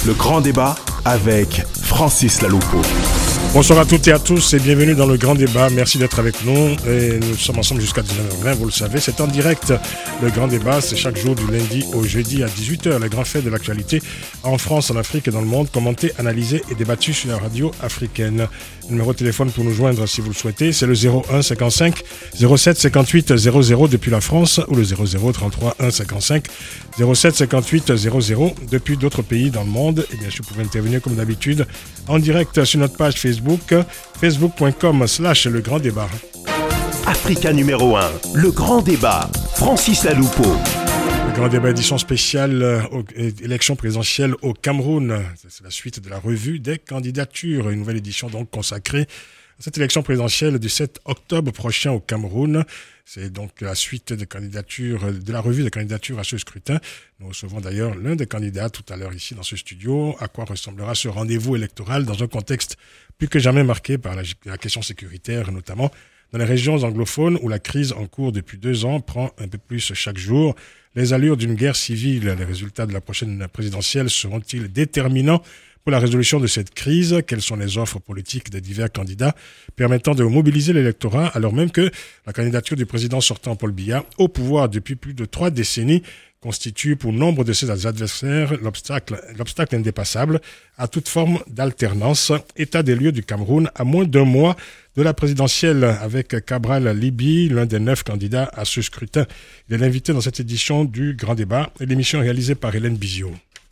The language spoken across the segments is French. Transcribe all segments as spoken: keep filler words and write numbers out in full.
Le grand débat avec Francis Laloupo. Bonsoir à toutes et à tous et bienvenue dans le grand débat. Merci d'être avec nous et nous sommes ensemble jusqu'à dix-neuf heures vingt, vous le savez. C'est en direct. Le grand débat, c'est chaque jour du lundi au jeudi à dix-huit heures. Les grands faits de l'actualité en France, en Afrique et dans le monde, commentés, analysés et débattus sur la radio africaine. Le numéro de téléphone pour nous joindre si vous le souhaitez, c'est le zéro un cinquante-cinq zéro sept cinquante-huit zéro zéro depuis la France ou le zéro zéro trente-trois un cinquante-cinq zéro sept cinquante-huit zéro zéro depuis d'autres pays dans le monde. Et bien sûr, vous pouvez intervenir comme d'habitude en direct sur notre page Facebook, facebook point com slash le grand débat. Africa numéro un, le grand débat, Francis Laloupo. Le grand débat édition spéciale euh, élection présidentielle au Cameroun. C'est la suite de la revue des candidatures. Une nouvelle édition donc consacrée à cette élection présidentielle du sept octobre prochain au Cameroun. C'est donc la suite des candidatures, de la revue des candidatures à ce scrutin. Nous recevons d'ailleurs l'un des candidats tout à l'heure ici dans ce studio. À quoi ressemblera ce rendez-vous électoral dans un contexte plus que jamais marqué par la, la question sécuritaire, notamment dans les régions anglophones où la crise en cours depuis deux ans prend un peu plus chaque jour. Les allures d'une guerre civile, les résultats de la prochaine présidentielle seront-ils déterminants pour la résolution de cette crise? Quelles sont les offres politiques des divers candidats permettant de mobiliser l'électorat alors même que la candidature du président sortant Paul Biya au pouvoir depuis plus de trois décennies constitue pour nombre de ses adversaires l'obstacle, l'obstacle indépassable à toute forme d'alternance. État des lieux du Cameroun à moins d'un mois de la présidentielle avec Cabral Libi, l'un des neuf candidats à ce scrutin. Il est l'invité dans cette édition du Grand Débat et l'émission est réalisée par Hélène Bizio.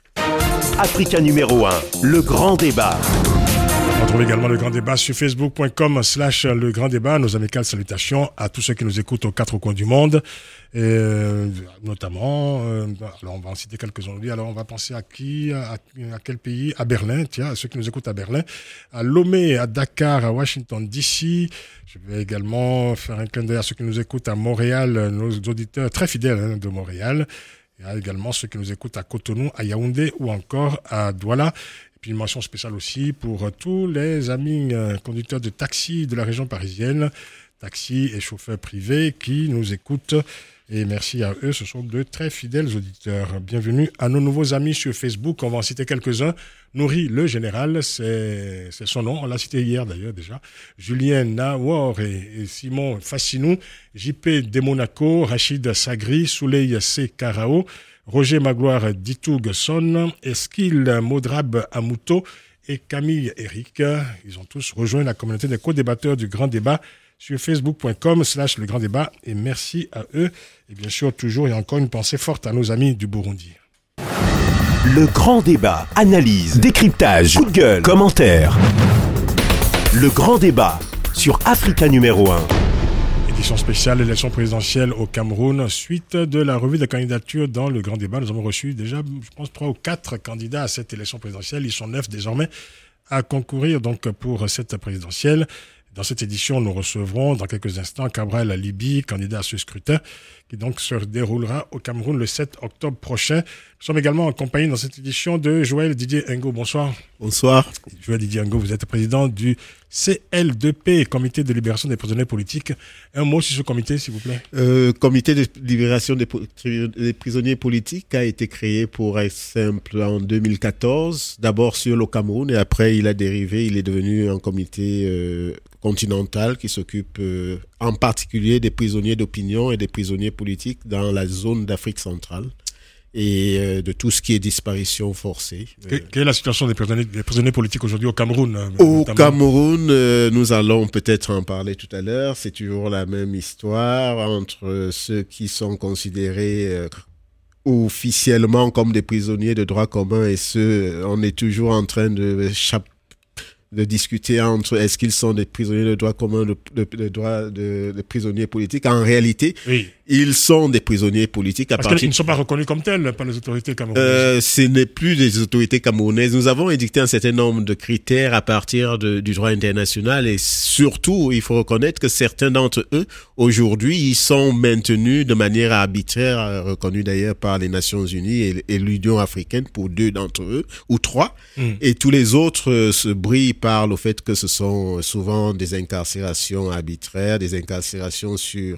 Africa numéro un, le grand débat. On trouve également le grand débat sur facebook point com slash le grand débat. Nos amicales salutations à tous ceux qui nous écoutent aux quatre coins du monde. Et euh, notamment, euh, alors on va en citer quelques-uns aujourd'hui. Alors on va penser à qui, à, à quel pays? À Berlin, tiens, à ceux qui nous écoutent à Berlin, à Lomé, à Dakar, à Washington D C. Je vais également faire un clin d'œil à ceux qui nous écoutent à Montréal, nos auditeurs très fidèles hein, de Montréal. Il y a également ceux qui nous écoutent à Cotonou, à Yaoundé ou encore à Douala. Et puis une mention spéciale aussi pour tous les amis euh, conducteurs de taxi de la région parisienne, taxis et chauffeurs privés qui nous écoutent. Et merci à eux, ce sont de très fidèles auditeurs. Bienvenue à nos nouveaux amis sur Facebook. On va en citer quelques-uns. Nourri le général, c'est, c'est son nom. On l'a cité hier d'ailleurs déjà. Julien Nawor et, et Simon Fassinou. J P de Monaco, Rachid Sagri, Souley C. Karao, Roger Magloire Ditoug Son, Eskil Modrab Amouto et Camille Eric. Ils ont tous rejoint la communauté des co-débatteurs du Grand Débat sur facebook point com slash le grand débat et merci à eux. Et bien sûr, toujours et encore une pensée forte à nos amis du Burundi. Le grand débat, analyse, décryptage, coup de gueule, commentaires. Le grand débat sur Africa numéro un. Édition spéciale élection présidentielle au Cameroun. Suite de la revue des candidatures dans le grand débat, nous avons reçu déjà, je pense, trois ou quatre candidats à cette élection présidentielle. Ils sont neuf désormais à concourir donc pour cette présidentielle. Dans cette édition, nous recevrons dans quelques instants Cabral Libi, candidat à ce scrutin, qui donc se déroulera au Cameroun le sept octobre prochain. Nous sommes également en compagnie dans cette édition de Joël Didier Ngo. Bonsoir. Bonsoir. Joël Didier Ngo, vous êtes président du C L deux P, Comité de libération des prisonniers politiques. Un mot sur ce comité, s'il vous plaît. Euh, comité de libération des, des prisonniers politiques a été créé pour être simple en deux mille quatorze, d'abord sur le Cameroun et après il a dérivé, il est devenu un comité euh, continental qui s'occupe euh, en particulier des prisonniers d'opinion et des prisonniers politiques dans la zone d'Afrique centrale et euh, de tout ce qui est disparition forcée. Que, quelle est la situation des prisonniers, des prisonniers politiques aujourd'hui au Cameroun? Au notamment? Cameroun, euh, nous allons peut-être en parler tout à l'heure. C'est toujours la même histoire entre ceux qui sont considérés euh, officiellement comme des prisonniers de droit commun et ceux, on est toujours en train de chap- de discuter entre est-ce qu'ils sont des prisonniers de droit commun, de, de, de droit de, de prisonniers politiques. En réalité, oui. Ils sont des prisonniers politiques à Parce partir... qu'ils ne sont pas reconnus comme tels par les autorités camerounaises. Euh, ce n'est plus des autorités camerounaises. Nous avons édicté un certain nombre de critères à partir de, du droit international et surtout, il faut reconnaître que certains d'entre eux, aujourd'hui, ils sont maintenus de manière arbitraire, reconnus d'ailleurs par les Nations Unies et, et l'Union africaine pour deux d'entre eux, ou trois. Mm. Et tous les autres euh, se brillent par le fait que ce sont souvent des incarcérations arbitraires, des incarcérations sur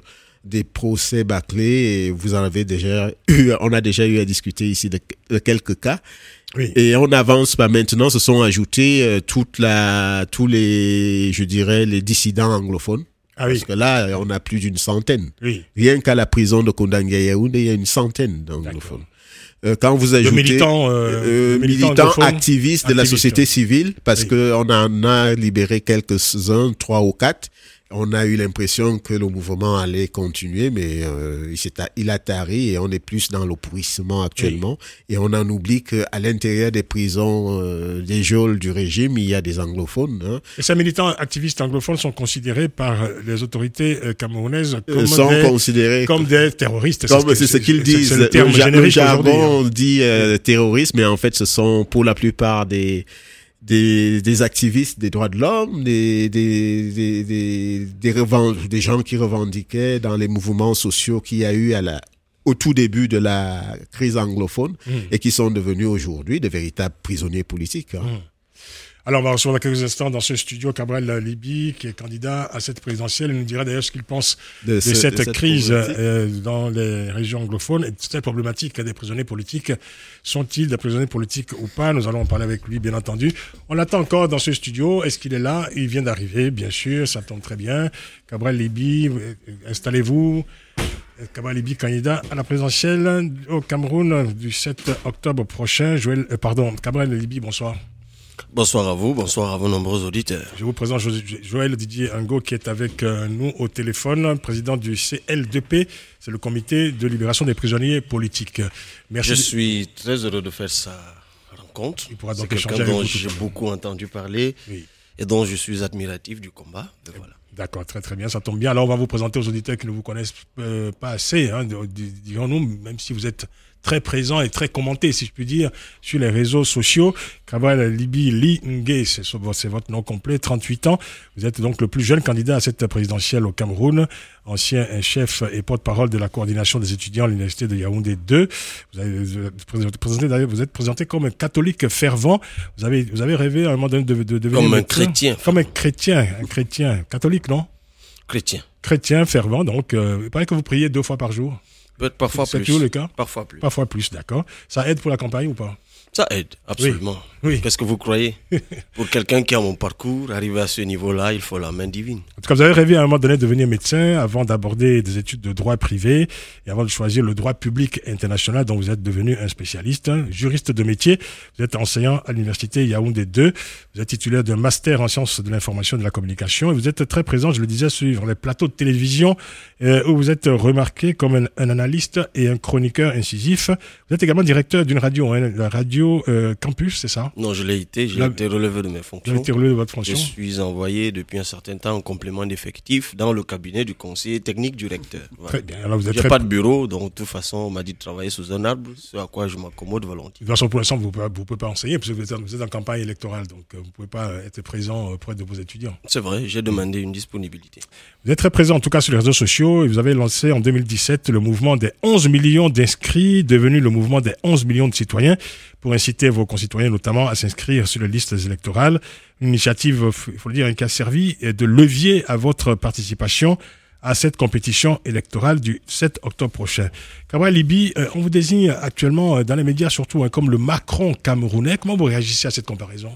des procès bâclés. Et vous en avez déjà eu, on a déjà eu à discuter ici de, de quelques cas. Oui. Et on avance pas maintenant, se sont ajoutés euh, toute la, tous les, je dirais, les dissidents anglophones. Ah oui. Parce que là, on a plus d'une centaine. Oui. Rien qu'à la prison de Kondangé Yaoundé, il y a une centaine d'anglophones. Euh, quand vous ajoutez de militants, euh, euh, militants, militants activistes, activistes de la société civile, parce oui. que on en a libéré quelques-uns, trois ou quatre. On a eu l'impression que le mouvement allait continuer, mais euh, il, s'est, il a tari et on est plus dans l'oppourrissement actuellement. Oui. Et on en oublie qu'à l'intérieur des prisons, euh, des geôles du régime, il y a des anglophones. Hein. Et ces militants activistes anglophones sont considérés par les autorités camerounaises comme, sont des, considérés comme des terroristes. Comme c'est ce, c'est ce qu'ils disent. C'est le terme le, générique le jargon hein. dit euh, terrorisme, mais en fait, ce sont pour la plupart des Des, des activistes des droits de l'homme, des, des, des, des, des, revend, des gens qui revendiquaient dans les mouvements sociaux qu'il y a eu à la, au tout début de la crise anglophone mmh. et qui sont devenus aujourd'hui de véritables prisonniers politiques. Hein. Mmh. Alors, on va recevoir dans quelques instants dans ce studio Cabral Libi, qui est candidat à cette présidentielle. Il nous dira d'ailleurs ce qu'il pense de, de, ce, cette, de cette crise euh, dans les régions anglophones et de cette problématique des prisonniers politiques. Sont-ils des prisonniers politiques ou pas? Nous allons en parler avec lui, bien entendu. On l'attend encore dans ce studio. Est-ce qu'il est là? Il vient d'arriver, bien sûr. Ça tombe très bien. Cabral Libi, installez-vous. Cabral Libi, candidat à la présidentielle au Cameroun du sept octobre prochain. Joël, euh, pardon, Cabral Libi, bonsoir. Bonsoir à vous, bonsoir à vos nombreux auditeurs. Je vous présente Joël Didier Ngo qui est avec nous au téléphone, président du C L deux P, c'est le comité de libération des prisonniers politiques. Merci. Je suis très heureux de faire sa rencontre. Il pourra donc c'est quelqu'un dont j'ai beaucoup entendu parler oui. et dont je suis admiratif du combat. Voilà. D'accord, très très bien, ça tombe bien. Alors on va vous présenter aux auditeurs qui ne vous connaissent euh, pas assez, hein, dirons-nous, même si vous êtes très présent et très commenté, si je puis dire, sur les réseaux sociaux. Cabral Libi Li Ngué, c'est, c'est votre nom complet, trente-huit ans. Vous êtes donc le plus jeune candidat à cette présidentielle au Cameroun, ancien chef et porte-parole de la coordination des étudiants à l'université de Yaoundé deux. Vous, avez, vous, présenté, d'ailleurs, vous êtes présenté comme un catholique fervent. Vous avez, vous avez rêvé à un moment donné de, de, de devenir comme un médecin. chrétien. Comme un chrétien, un chrétien. Catholique, non? Chrétien. Chrétien fervent, donc euh, il paraît que vous priez deux fois par jour. Peut-être parfois c'est, plus. C'est toujours le cas? Parfois plus. Parfois plus, d'accord. Ça aide pour la campagne ou pas? Ça aide, absolument. Oui. Oui. Qu'est-ce que vous croyez? Pour quelqu'un qui a mon parcours, arriver à ce niveau-là, il faut la main divine. En tout cas, vous avez rêvé à un moment donné de devenir médecin avant d'aborder des études de droit privé et avant de choisir le droit public international dont vous êtes devenu un spécialiste, hein, juriste de métier. Vous êtes enseignant à l'université Yaoundé deux. Vous êtes titulaire d'un master en sciences de l'information et de la communication et vous êtes très présent, je le disais, sur les plateaux de télévision euh, où vous êtes remarqué comme un, un analyste et un chroniqueur incisif. Vous êtes également directeur d'une radio, hein, la radio euh, Campus, c'est ça? Non, je l'ai été, j'ai La... été relevé de mes fonctions. Vous avez été relevé de votre fonction. Je suis envoyé depuis un certain temps en complément d'effectif dans le cabinet du conseiller technique du recteur. Voilà. Très bien. Alors vous êtes j'ai très... pas de bureau, donc de toute façon, on m'a dit de travailler sous un arbre, ce à quoi je m'accommode volontiers. De toute façon, pour l'instant, vous ne pouvez pas enseigner, parce que vous êtes, vous êtes en campagne électorale, donc vous ne pouvez pas être présent auprès de vos étudiants. C'est vrai, j'ai demandé une disponibilité. Vous êtes très présent, en tout cas, sur les réseaux sociaux, et vous avez lancé en deux mille dix-sept le mouvement des onze millions d'inscrits, devenu le mouvement des onze millions de citoyens, pour inciter vos concitoyens notamment à s'inscrire sur les listes électorales. Une initiative, il faut le dire, qui a servi de levier à votre participation à cette compétition électorale du sept octobre prochain. Cabral Libi, on vous désigne actuellement dans les médias surtout comme le Macron camerounais. Comment vous réagissez à cette comparaison?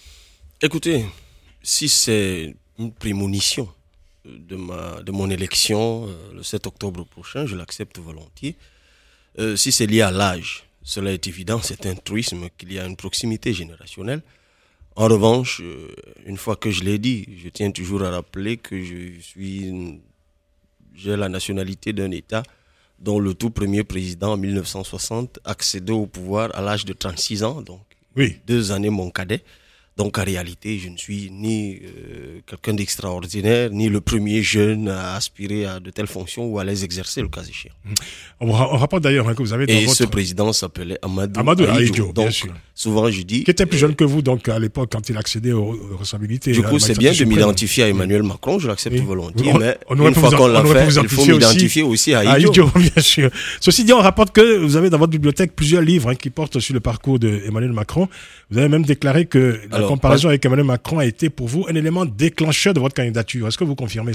Écoutez, si c'est une prémonition de, ma, de mon élection euh, le sept octobre prochain, je l'accepte volontiers. Euh, si c'est lié à l'âge, cela est évident, c'est un truisme qu'il y a une proximité générationnelle. En revanche, euh, une fois que je l'ai dit, je tiens toujours à rappeler que je suis, j'ai la nationalité d'un État dont le tout premier président en mille neuf cent soixante accédait au pouvoir à l'âge de trente-six ans, donc oui. deux années mon cadet. Donc en réalité, je ne suis ni euh, quelqu'un d'extraordinaire, ni le premier jeune à aspirer à de telles fonctions ou à les exercer le cas échéant. On, on rapporte d'ailleurs hein, que vous avez dans Et votre... ce président s'appelait Amadou, Amadou Ahidjo. Ahidjo, Donc, bien sûr. Souvent je dis... Qui était plus jeune que vous donc à l'époque quand il accédait aux, aux responsabilités. Du coup, c'est bien de m'identifier à Emmanuel Macron, je l'accepte oui. volontiers, on, mais on une fois qu'on l'a fait, il faut m'identifier aussi, aussi à Ahidjo. Bien sûr. Ceci dit, on rapporte que vous avez dans votre bibliothèque plusieurs livres hein, qui portent sur le parcours d'Emmanuel Macron. Vous avez même déclaré que la Alors, comparaison pas... avec Emmanuel Macron a été pour vous un élément déclencheur de votre candidature. Est-ce que vous confirmez cela?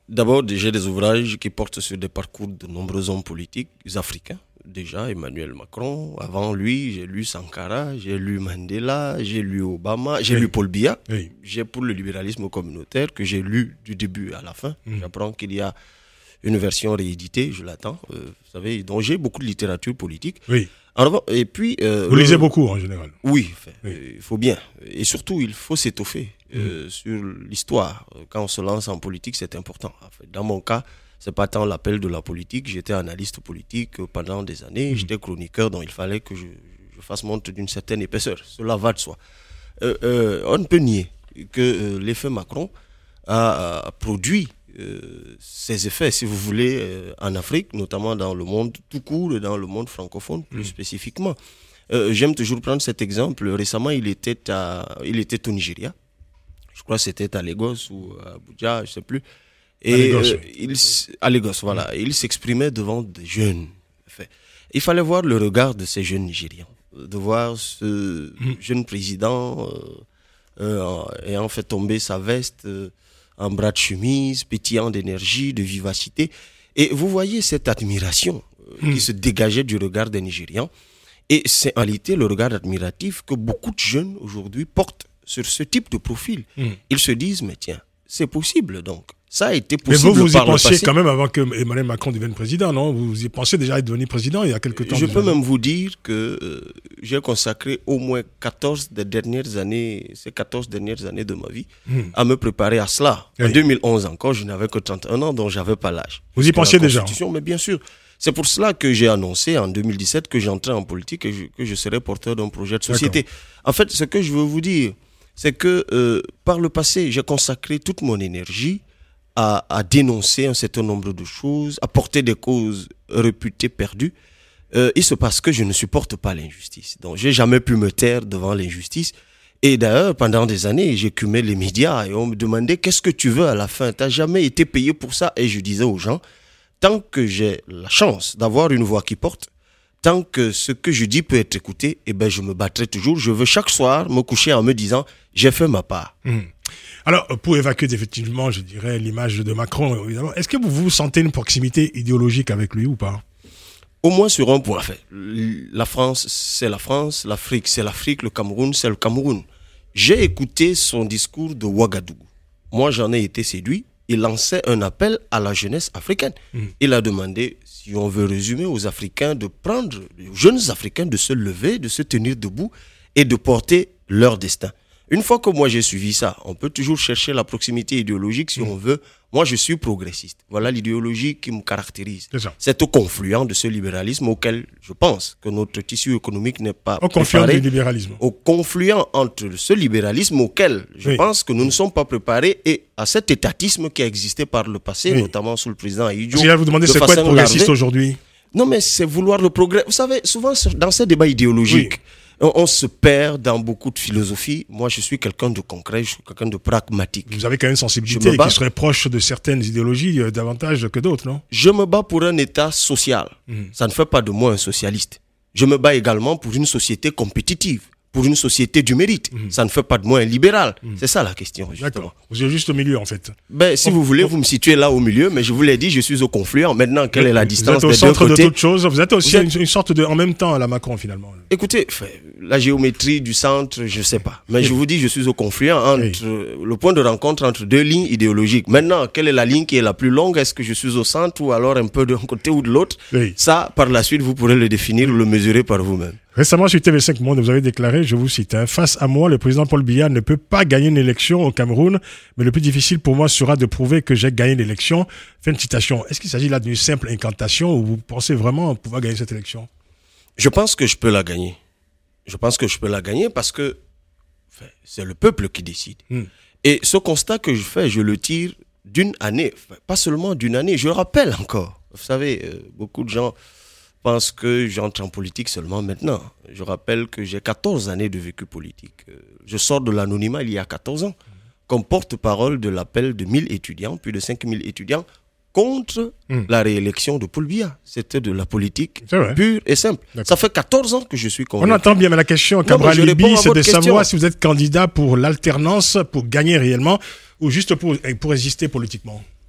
D'abord, j'ai des ouvrages qui portent sur des parcours de nombreux hommes politiques africains. Déjà, Emmanuel Macron. Avant lui, j'ai lu Sankara, j'ai lu Mandela, j'ai lu Obama, j'ai oui. lu Paul Biya. Oui. J'ai pour le libéralisme communautaire que j'ai lu du début à la fin. Mmh. J'apprends qu'il y a une version rééditée, je l'attends. Euh, vous savez, donc j'ai beaucoup de littérature politique. Oui. Alors, et puis, euh, vous lisez euh, beaucoup en général. Oui, fait, oui. Euh, il faut bien. Et surtout, il faut s'étoffer euh, mmh. sur l'histoire. Quand on se lance en politique, c'est important. En fait, dans mon cas, c'est pas tant l'appel de la politique. J'étais analyste politique pendant des années. Mmh. J'étais chroniqueur, donc il fallait que je, je fasse montre d'une certaine épaisseur. Cela va de soi. Euh, euh, on ne peut nier que euh, l'effet Macron a, a produit euh, ses effets, si vous voulez, euh, en Afrique, notamment dans le monde tout court et dans le monde francophone plus mmh. spécifiquement. Euh, j'aime toujours prendre cet exemple. Récemment, il était, à, il était au Nigeria. Je crois que c'était à Lagos ou à Abuja, je ne sais plus. Et à Lagos, euh, il, à Lagos, voilà. Mmh. Il s'exprimait devant des jeunes. Enfin, il fallait voir le regard de ces jeunes Nigérians, de voir ce mmh. jeune président euh, euh, ayant fait tomber sa veste euh, en bras de chemise, pétillant d'énergie, de vivacité. Et vous voyez cette admiration euh, mmh. qui se dégageait du regard des Nigérians. Et c'est en réalité le regard admiratif que beaucoup de jeunes aujourd'hui portent sur ce type de profil. Mmh. Ils se disent, mais tiens, c'est possible donc. Ça a été possible. Mais vous, vous par y pensiez le passé. Quand même avant que Emmanuel Macron devienne président, non? Vous y pensez déjà être devenu président il y a quelques temps? Je peux même vous dire que euh, j'ai consacré au moins quatorze des dernières années, ces quatorze dernières années de ma vie, hmm. à me préparer à cela. Oui. En deux mille onze encore, je n'avais que trente et un ans, donc je n'avais pas l'âge. Vous y pensiez déjà? Mais bien sûr. C'est pour cela que j'ai annoncé en deux mille dix-sept que j'entrais en politique et je, que je serais porteur d'un projet de société. D'accord. En fait, ce que je veux vous dire, c'est que euh, par le passé, j'ai consacré toute mon énergie À, à dénoncer un certain nombre de choses, à porter des causes réputées perdues. Euh, il se passe que je ne supporte pas l'injustice. Donc, j'ai jamais pu me taire devant l'injustice. Et d'ailleurs, pendant des années, j'écumais les médias et on me demandait qu'est-ce que tu veux à la fin? T'as jamais été payé pour ça? Et je disais aux gens, tant que j'ai la chance d'avoir une voix qui porte, tant que ce que je dis peut être écouté, eh ben, je me battrai toujours. Je veux chaque soir me coucher en me disant, j'ai fait ma part. Mmh. Alors, pour évacuer définitivement, je dirais, l'image de Macron, évidemment, est-ce que vous vous sentez une proximité idéologique avec lui ou pas? Au moins sur un point. Fait, la France, c'est la France, l'Afrique, c'est l'Afrique, le Cameroun, c'est le Cameroun. J'ai écouté son discours de Ouagadougou. Moi, j'en ai été séduit. Il lançait un appel à la jeunesse africaine. Mmh. Il a demandé, si on veut résumer, aux Africains de prendre, aux jeunes Africains de se lever, de se tenir debout et de porter leur destin. Une fois que moi j'ai suivi ça, on peut toujours chercher la proximité idéologique si mmh. on veut. Moi je suis progressiste. Voilà l'idéologie qui me caractérise. C'est, c'est au confluent de ce libéralisme auquel je pense que notre tissu économique n'est pas au préparé. Au confluent du libéralisme. Au confluent entre ce libéralisme auquel je oui. pense que nous ne sommes pas préparés et à cet étatisme qui a existé par le passé, oui. notamment sous le président Ahidjo. Je vais vous demander c'est quoi être progressiste aujourd'hui? Non mais c'est vouloir le progrès. Vous savez, souvent dans ces débats idéologiques, oui. On, on se perd dans beaucoup de philosophie. Moi, je suis quelqu'un de concret, je suis quelqu'un de pragmatique. Vous avez quand même une sensibilité qui serait proche de certaines idéologies euh, davantage que d'autres, non? Je me bats pour un État social. Mmh. Ça ne fait pas de moi un socialiste. Je me bats également pour une société compétitive, pour une société du mérite. Mmh. Ça ne fait pas de moi un libéral. Mmh. C'est ça la question, justement. D'accord. Vous êtes juste au milieu, en fait. Ben, si oh, vous voulez, oh. vous me situez là au milieu, mais je vous l'ai dit, je suis au confluent. Maintenant, quelle est la distance des deux côtés? Vous êtes au centre de toute chose. Vous êtes aussi vous êtes... Une, une sorte de, en même temps, à la Macron, finalement. Écoutez, la géométrie du centre, je ne sais pas. Mais oui. je vous dis, je suis au confluent entre oui. le point de rencontre entre deux lignes idéologiques. Maintenant, quelle est la ligne qui est la plus longue? Est-ce que je suis au centre ou alors un peu d'un côté ou de l'autre? Oui. Ça, par la suite, vous pourrez le définir ou le mesurer par vous-même. Récemment, sur T V cinq Monde, vous avez déclaré, je vous cite, hein, face à moi, le président Paul Biya ne peut pas gagner une élection au Cameroun, mais le plus difficile pour moi sera de prouver que j'ai gagné l'élection. Fin de citation. Est-ce qu'il s'agit là d'une simple incantation ou vous pensez vraiment pouvoir gagner cette élection? Je pense que je peux la gagner. Je pense que je peux la gagner parce que enfin, c'est le peuple qui décide. Hmm. Et ce constat que je fais, je le tire d'une année, enfin, pas seulement d'une année, je le rappelle encore. Vous savez, euh, beaucoup de gens pense que j'entre en politique seulement maintenant. Je rappelle que j'ai quatorze années de vécu politique. Je sors de l'anonymat il y a quatorze ans, comme porte-parole de l'appel de mille étudiants, plus de cinq mille étudiants, contre mmh. la réélection de Paul Biya. C'était de la politique pure et simple. D'accord. Ça fait quatorze ans que je suis convaincu. On entend bien, mais la question, Cabral Libby, c'est de question. savoir si vous êtes candidat pour l'alternance, pour gagner réellement, ou juste pour, pour exister politiquement.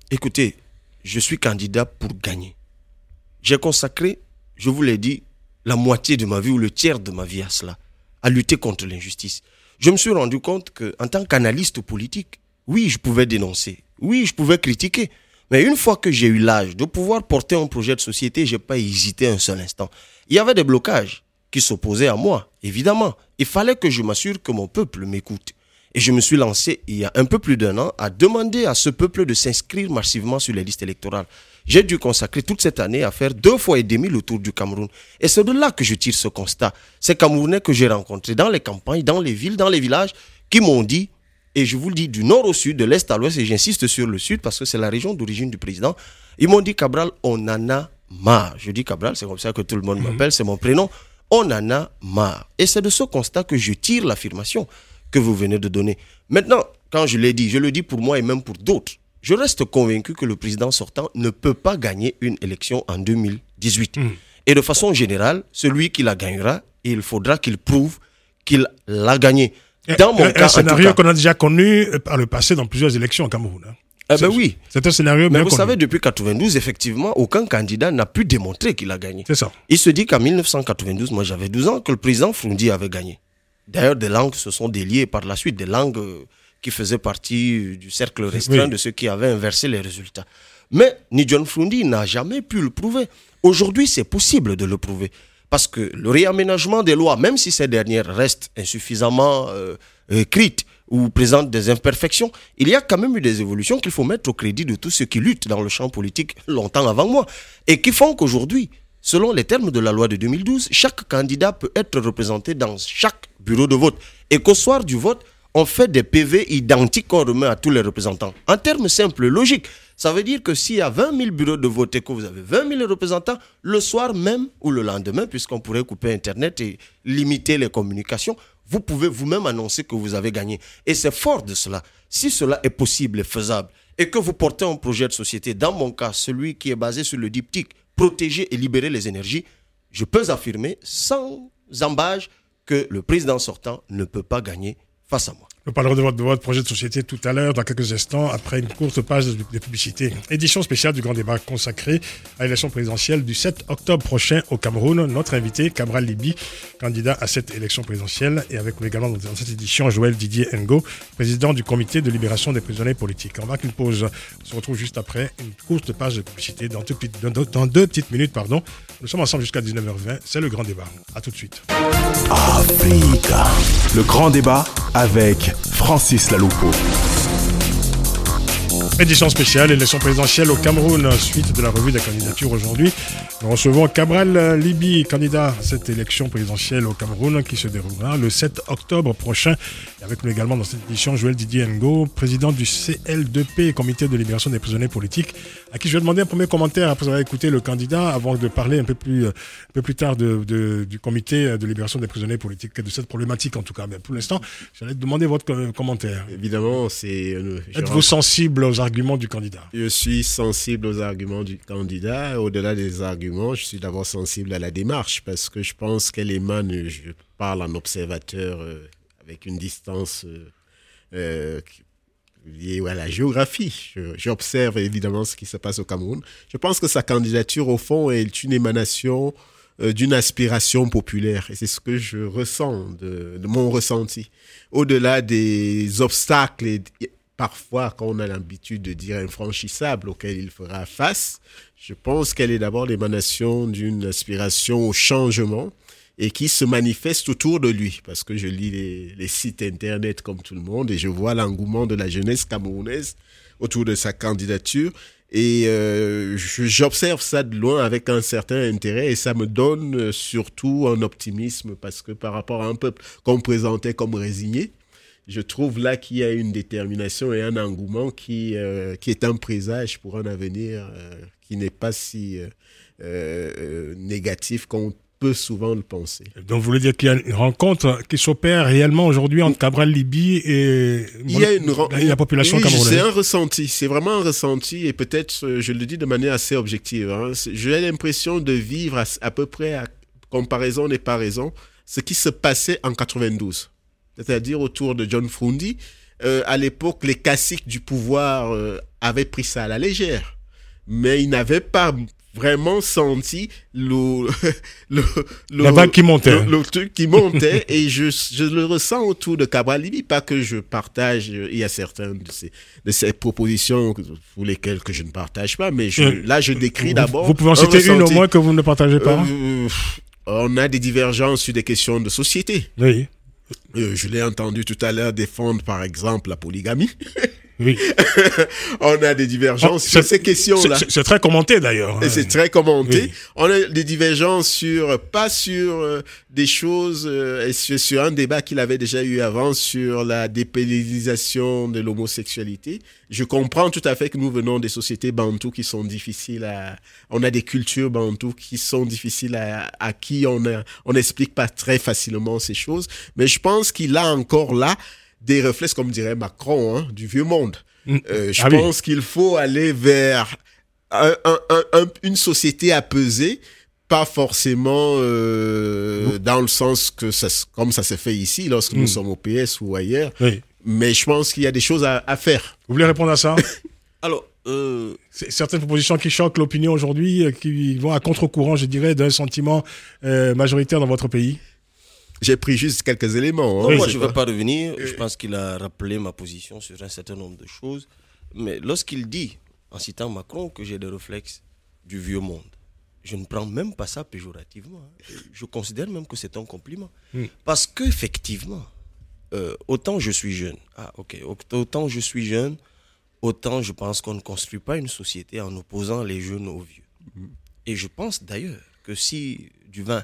Écoutez, je suis candidat pour gagner. J'ai consacré, je vous l'ai dit, la moitié de ma vie ou le tiers de ma vie à cela, à lutter contre l'injustice. Je me suis rendu compte qu'en tant qu'analyste politique, oui, je pouvais dénoncer, oui, je pouvais critiquer. Mais une fois que j'ai eu l'âge de pouvoir porter un projet de société, je n'ai pas hésité un seul instant. Il y avait des blocages qui s'opposaient à moi, évidemment. Il fallait que je m'assure que mon peuple m'écoute. Et je me suis lancé il y a un peu plus d'un an à demander à ce peuple de s'inscrire massivement sur les listes électorales. J'ai dû consacrer toute cette année à faire deux fois et demi le tour du Cameroun. Et c'est de là que je tire ce constat. Ces Camerounais que j'ai rencontrés dans les campagnes, dans les villes, dans les villages, qui m'ont dit, et je vous le dis, du nord au sud, de l'est à l'ouest, et j'insiste sur le sud parce que c'est la région d'origine du président, ils m'ont dit, Cabral, on en a marre. Je dis Cabral, c'est comme ça que tout le monde m'appelle, c'est mon prénom. On en a marre. Et c'est de ce constat que je tire l'affirmation que vous venez de donner. Maintenant, quand je l'ai dit, je le dis pour moi et même pour d'autres, je reste convaincu que le président sortant ne peut pas gagner une élection en deux mille dix-huit. Mmh. Et de façon générale, celui qui la gagnera, il faudra qu'il prouve qu'il l'a gagné. Dans mon un, cas, un scénario qu'on a déjà connu par le passé dans plusieurs élections au Cameroun. Hein. Eh ben oui. C'est un scénario. Mais vous connu. savez, depuis quatre-vingt-douze, effectivement, aucun candidat n'a pu démontrer qu'il a gagné. C'est ça. Il se dit qu'en mille neuf cent quatre-vingt-douze, moi j'avais douze ans, que le président Froundi avait gagné. D'ailleurs, des langues se sont déliées par la suite, des langues qui faisaient partie du cercle restreint oui. de ceux qui avaient inversé les résultats. Mais ni John Froundi n'a jamais pu le prouver. Aujourd'hui, c'est possible de le prouver. Parce que le réaménagement des lois, même si ces dernières restent insuffisamment euh, écrites ou présentent des imperfections, il y a quand même eu des évolutions qu'il faut mettre au crédit de tous ceux qui luttent dans le champ politique longtemps avant moi et qui font qu'aujourd'hui, selon les termes de la loi de deux mille douze, chaque candidat peut être représenté dans chaque bureau de vote et qu'au soir du vote, on fait des P V identiques qu'on remet à tous les représentants. En termes simples, logiques, ça veut dire que s'il y a vingt mille bureaux de vote et que vous avez vingt mille représentants, le soir même ou le lendemain, puisqu'on pourrait couper Internet et limiter les communications, vous pouvez vous-même annoncer que vous avez gagné. Et c'est fort de cela. Si cela est possible et faisable, et que vous portez un projet de société, dans mon cas, celui qui est basé sur le diptyque, protéger et libérer les énergies, je peux affirmer sans embâche que le président sortant ne peut pas gagner face à moi. Nous parlerons de votre, de votre projet de société tout à l'heure, dans quelques instants, après une courte page de, de publicité. Édition spéciale du Grand Débat consacrée à l'élection présidentielle du sept octobre prochain au Cameroun. Notre invité, Cabral Libi, candidat à cette élection présidentielle. Et avec nous également dans cette édition, Joël Didier Ngo, président du comité de libération des prisonniers politiques. On marque une pause. On se retrouve juste après une courte page de publicité dans deux, dans, dans deux petites minutes. Pardon. Nous sommes ensemble jusqu'à dix-neuf heures vingt. C'est le Grand Débat. À tout de suite. Africa. Le Grand Débat avec Francis Laloupo. Édition spéciale, élection présidentielle au Cameroun, suite de la revue des candidatures aujourd'hui. Nous recevons Cabral Libi, candidat à cette élection présidentielle au Cameroun qui se déroulera le sept octobre prochain. Et avec nous également dans cette édition, Joël Didier Ngo, président du C L deux P, Comité de libération des prisonniers politiques, à qui je vais demander un premier commentaire après avoir écouté le candidat, avant de parler un peu plus, un peu plus tard de, de, du Comité de libération des prisonniers politiques, de cette problématique en tout cas. Mais pour l'instant, j'allais demander votre commentaire. Évidemment, c'est... Euh, Êtes-vous sensible aux arguments du candidat? Je suis sensible aux arguments du candidat. Au-delà des arguments, je suis d'abord sensible à la démarche parce que je pense qu'elle émane, je parle en observateur euh, avec une distance euh, euh, liée à la géographie. Je, j'observe évidemment ce qui se passe au Cameroun. Je pense que sa candidature, au fond, est une émanation euh, d'une aspiration populaire. Et c'est ce que je ressens, de, de mon ressenti. Au-delà des obstacles et parfois, quand on a l'habitude de dire infranchissable auquel il fera face, je pense qu'elle est d'abord l'émanation d'une aspiration au changement et qui se manifeste autour de lui. Parce que je lis les, les sites internet comme tout le monde et je vois l'engouement de la jeunesse camerounaise autour de sa candidature. Et euh, je, j'observe ça de loin avec un certain intérêt et ça me donne surtout un optimisme parce que par rapport à un peuple qu'on présentait comme résigné, je trouve là qu'il y a une détermination et un engouement qui, euh, qui est un présage pour un avenir euh, qui n'est pas si euh, euh, négatif qu'on peut souvent le penser. Donc vous voulez dire qu'il y a une rencontre qui s'opère réellement aujourd'hui entre Cabral Libi et, il y a une ren- la population oui, camerounaise? C'est un ressenti, c'est vraiment un ressenti et peut-être, je le dis de manière assez objective, hein, j'ai l'impression de vivre à, à peu près, à comparaison n'est pas raison, ce qui se passait en quatre-vingt-douze. C'est-à-dire autour de John Froundi. Euh, à l'époque, les caciques du pouvoir euh, avaient pris ça à la légère. Mais ils n'avaient pas vraiment senti le, le, le, la vague qui montait. Le, le truc qui montait. Et je, je le ressens autour de Cabral Libby. Pas que je partage, il y a certaines de ces, de ces propositions pour lesquelles que je ne partage pas, mais je, euh, là, je décris vous, d'abord. Vous pouvez en citer une au moins que vous ne partagez pas? Euh, on a des divergences sur des questions de société. Oui. Euh, je l'ai entendu tout à l'heure défendre, par exemple, la polygamie. Oui. On a des divergences oh, sur ces questions-là. C'est, c'est très commenté d'ailleurs. Et c'est très commenté. Oui. On a des divergences sur, pas sur euh, des choses, euh, sur, sur un débat qu'il avait déjà eu avant sur la dépénalisation de l'homosexualité. Je comprends tout à fait que nous venons des sociétés bantoues qui sont difficiles à, on a des cultures bantoues qui sont difficiles à, à qui on a, on n'explique pas très facilement ces choses. Mais je pense qu'il a encore là des reflets, comme dirait Macron, hein, du vieux monde. Euh, je ah pense oui. qu'il faut aller vers un, un, un, un, une société apaisée, pas forcément euh, oui. dans le sens que ça, comme ça s'est fait ici, lorsque mmh. nous sommes au P S ou ailleurs. Oui. Mais je pense qu'il y a des choses à, à faire. Vous voulez répondre à ça? Alors, euh... c'est certaines propositions qui choquent l'opinion aujourd'hui, qui vont à contre-courant, je dirais, d'un sentiment euh, majoritaire dans votre pays? J'ai pris juste quelques éléments. Hein. Non, moi, je ne vais pas revenir. Je pense qu'il a rappelé ma position sur un certain nombre de choses. Mais lorsqu'il dit, en citant Macron, que j'ai des réflexes du vieux monde, je ne prends même pas ça péjorativement. Je considère même que c'est un compliment. Mm. Parce qu'effectivement, euh, autant je suis jeune, ah, ok, autant je suis jeune, autant je pense qu'on ne construit pas une société en opposant les jeunes aux vieux. Mm. Et je pense d'ailleurs que si du vin,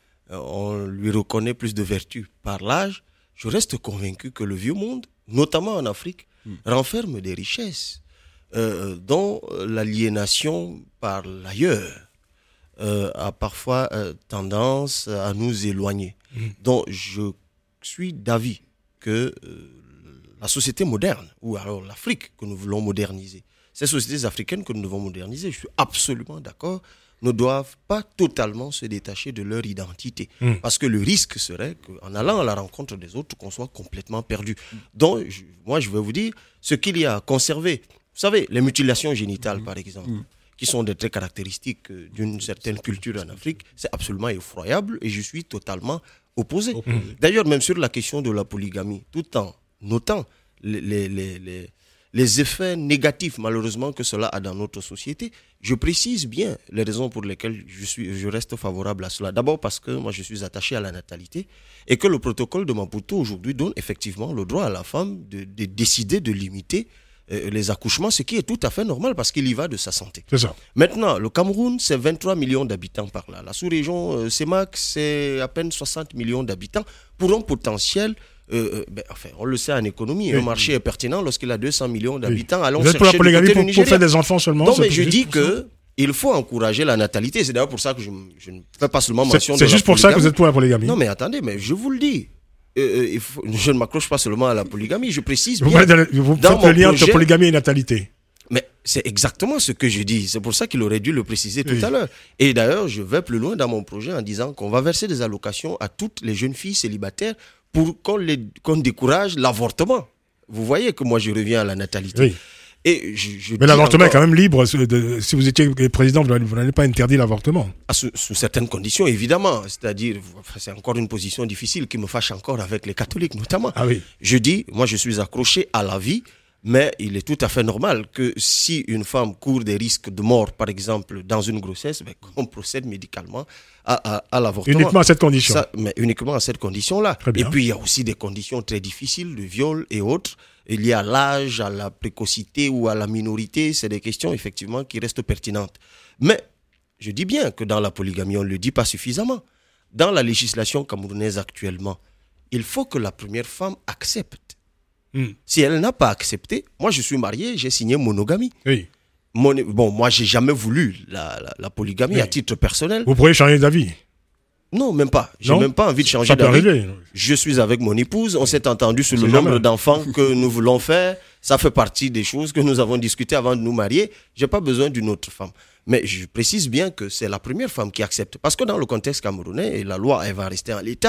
on lui reconnaît plus de vertus par l'âge, je reste convaincu que le vieux monde, notamment en Afrique, mmh. renferme des richesses euh, dont l'aliénation par l'ailleurs euh, a parfois euh, tendance à nous éloigner. Mmh. Donc je suis d'avis que euh, la société moderne, ou alors l'Afrique que nous voulons moderniser, ces sociétés africaines que nous devons moderniser, je suis absolument d'accord, ne doivent pas totalement se détacher de leur identité. Mmh. Parce que le risque serait qu'en allant à la rencontre des autres, qu'on soit complètement perdu. Mmh. Donc, je, moi, je vais vous dire ce qu'il y a à conserver. Vous savez, les mutilations génitales, mmh. par exemple, mmh. qui sont des traits caractéristiques d'une certaine culture en Afrique, c'est absolument effroyable et je suis totalement opposé. Mmh. D'ailleurs, même sur la question de la polygamie, tout en notant les... les, les, les les effets négatifs, malheureusement, que cela a dans notre société, je précise bien les raisons pour lesquelles je, suis, je reste favorable à cela. D'abord parce que moi, je suis attaché à la natalité et que le protocole de Maputo, aujourd'hui, donne effectivement le droit à la femme de, de décider de limiter euh, les accouchements, ce qui est tout à fait normal parce qu'il y va de sa santé. C'est ça. Maintenant, le Cameroun, c'est vingt-trois millions d'habitants par là. La sous-région euh, C E M A C, c'est à peine soixante millions d'habitants pour un potentiel... Euh, ben, enfin, on le sait en économie, oui. un marché est pertinent lorsqu'il a deux cents millions d'habitants. Oui. Allons Vous êtes chercher pour la polygamie pour, pour faire des enfants seulement? Non, mais je dis que il faut encourager la natalité. C'est d'ailleurs pour ça que je, je ne fais pas seulement mention c'est, de c'est juste pour ça que vous êtes pour la polygamie? Non, mais attendez, mais je vous le dis. Euh, il faut, je ne m'accroche pas seulement à la polygamie, je précise vous bien. Vous, vous faites le lien entre polygamie et natalité. Mais c'est exactement ce que je dis. C'est pour ça qu'il aurait dû le préciser tout oui. à l'heure. Et d'ailleurs, je vais plus loin dans mon projet en disant qu'on va verser des allocations à toutes les jeunes filles célibataires pour qu'on, les, qu'on décourage l'avortement. Vous voyez que moi, je reviens à la natalité. Oui. Et je, je Mais l'avortement encore, est quand même libre. De, si vous étiez président, vous n'allez pas interdire l'avortement. À sous, sous certaines conditions, évidemment. C'est-à-dire, c'est encore une position difficile qui me fâche encore avec les catholiques, notamment. Ah oui. Je dis, moi, je suis accroché à la vie. Mais il est tout à fait normal que si une femme court des risques de mort, par exemple, dans une grossesse, ben, qu'on procède médicalement à, à, à l'avortement. Uniquement à cette condition. Ça, mais uniquement à cette condition-là. Et puis, il y a aussi des conditions très difficiles de viol et autres. Il y a l'âge, à la précocité ou à la minorité. C'est des questions, effectivement, qui restent pertinentes. Mais je dis bien que dans la polygamie, on ne le dit pas suffisamment. Dans la législation camerounaise actuellement, il faut que la première femme accepte. Hmm. Si elle n'a pas accepté, moi je suis marié, j'ai signé monogamie. Oui. Mon, bon, moi j'ai jamais voulu la, la, la polygamie oui. à titre personnel. Vous pourriez changer d'avis? Non, même pas. J'ai non? même pas envie de changer d'avis. Je suis avec mon épouse, on s'est entendu sur on le nombre jamais. d'enfants que nous voulons faire. Ça fait partie des choses que nous avons discutées avant de nous marier. J'ai pas besoin d'une autre femme. Mais je précise bien que c'est la première femme qui accepte. Parce que dans le contexte camerounais, et la loi elle va rester en l'état,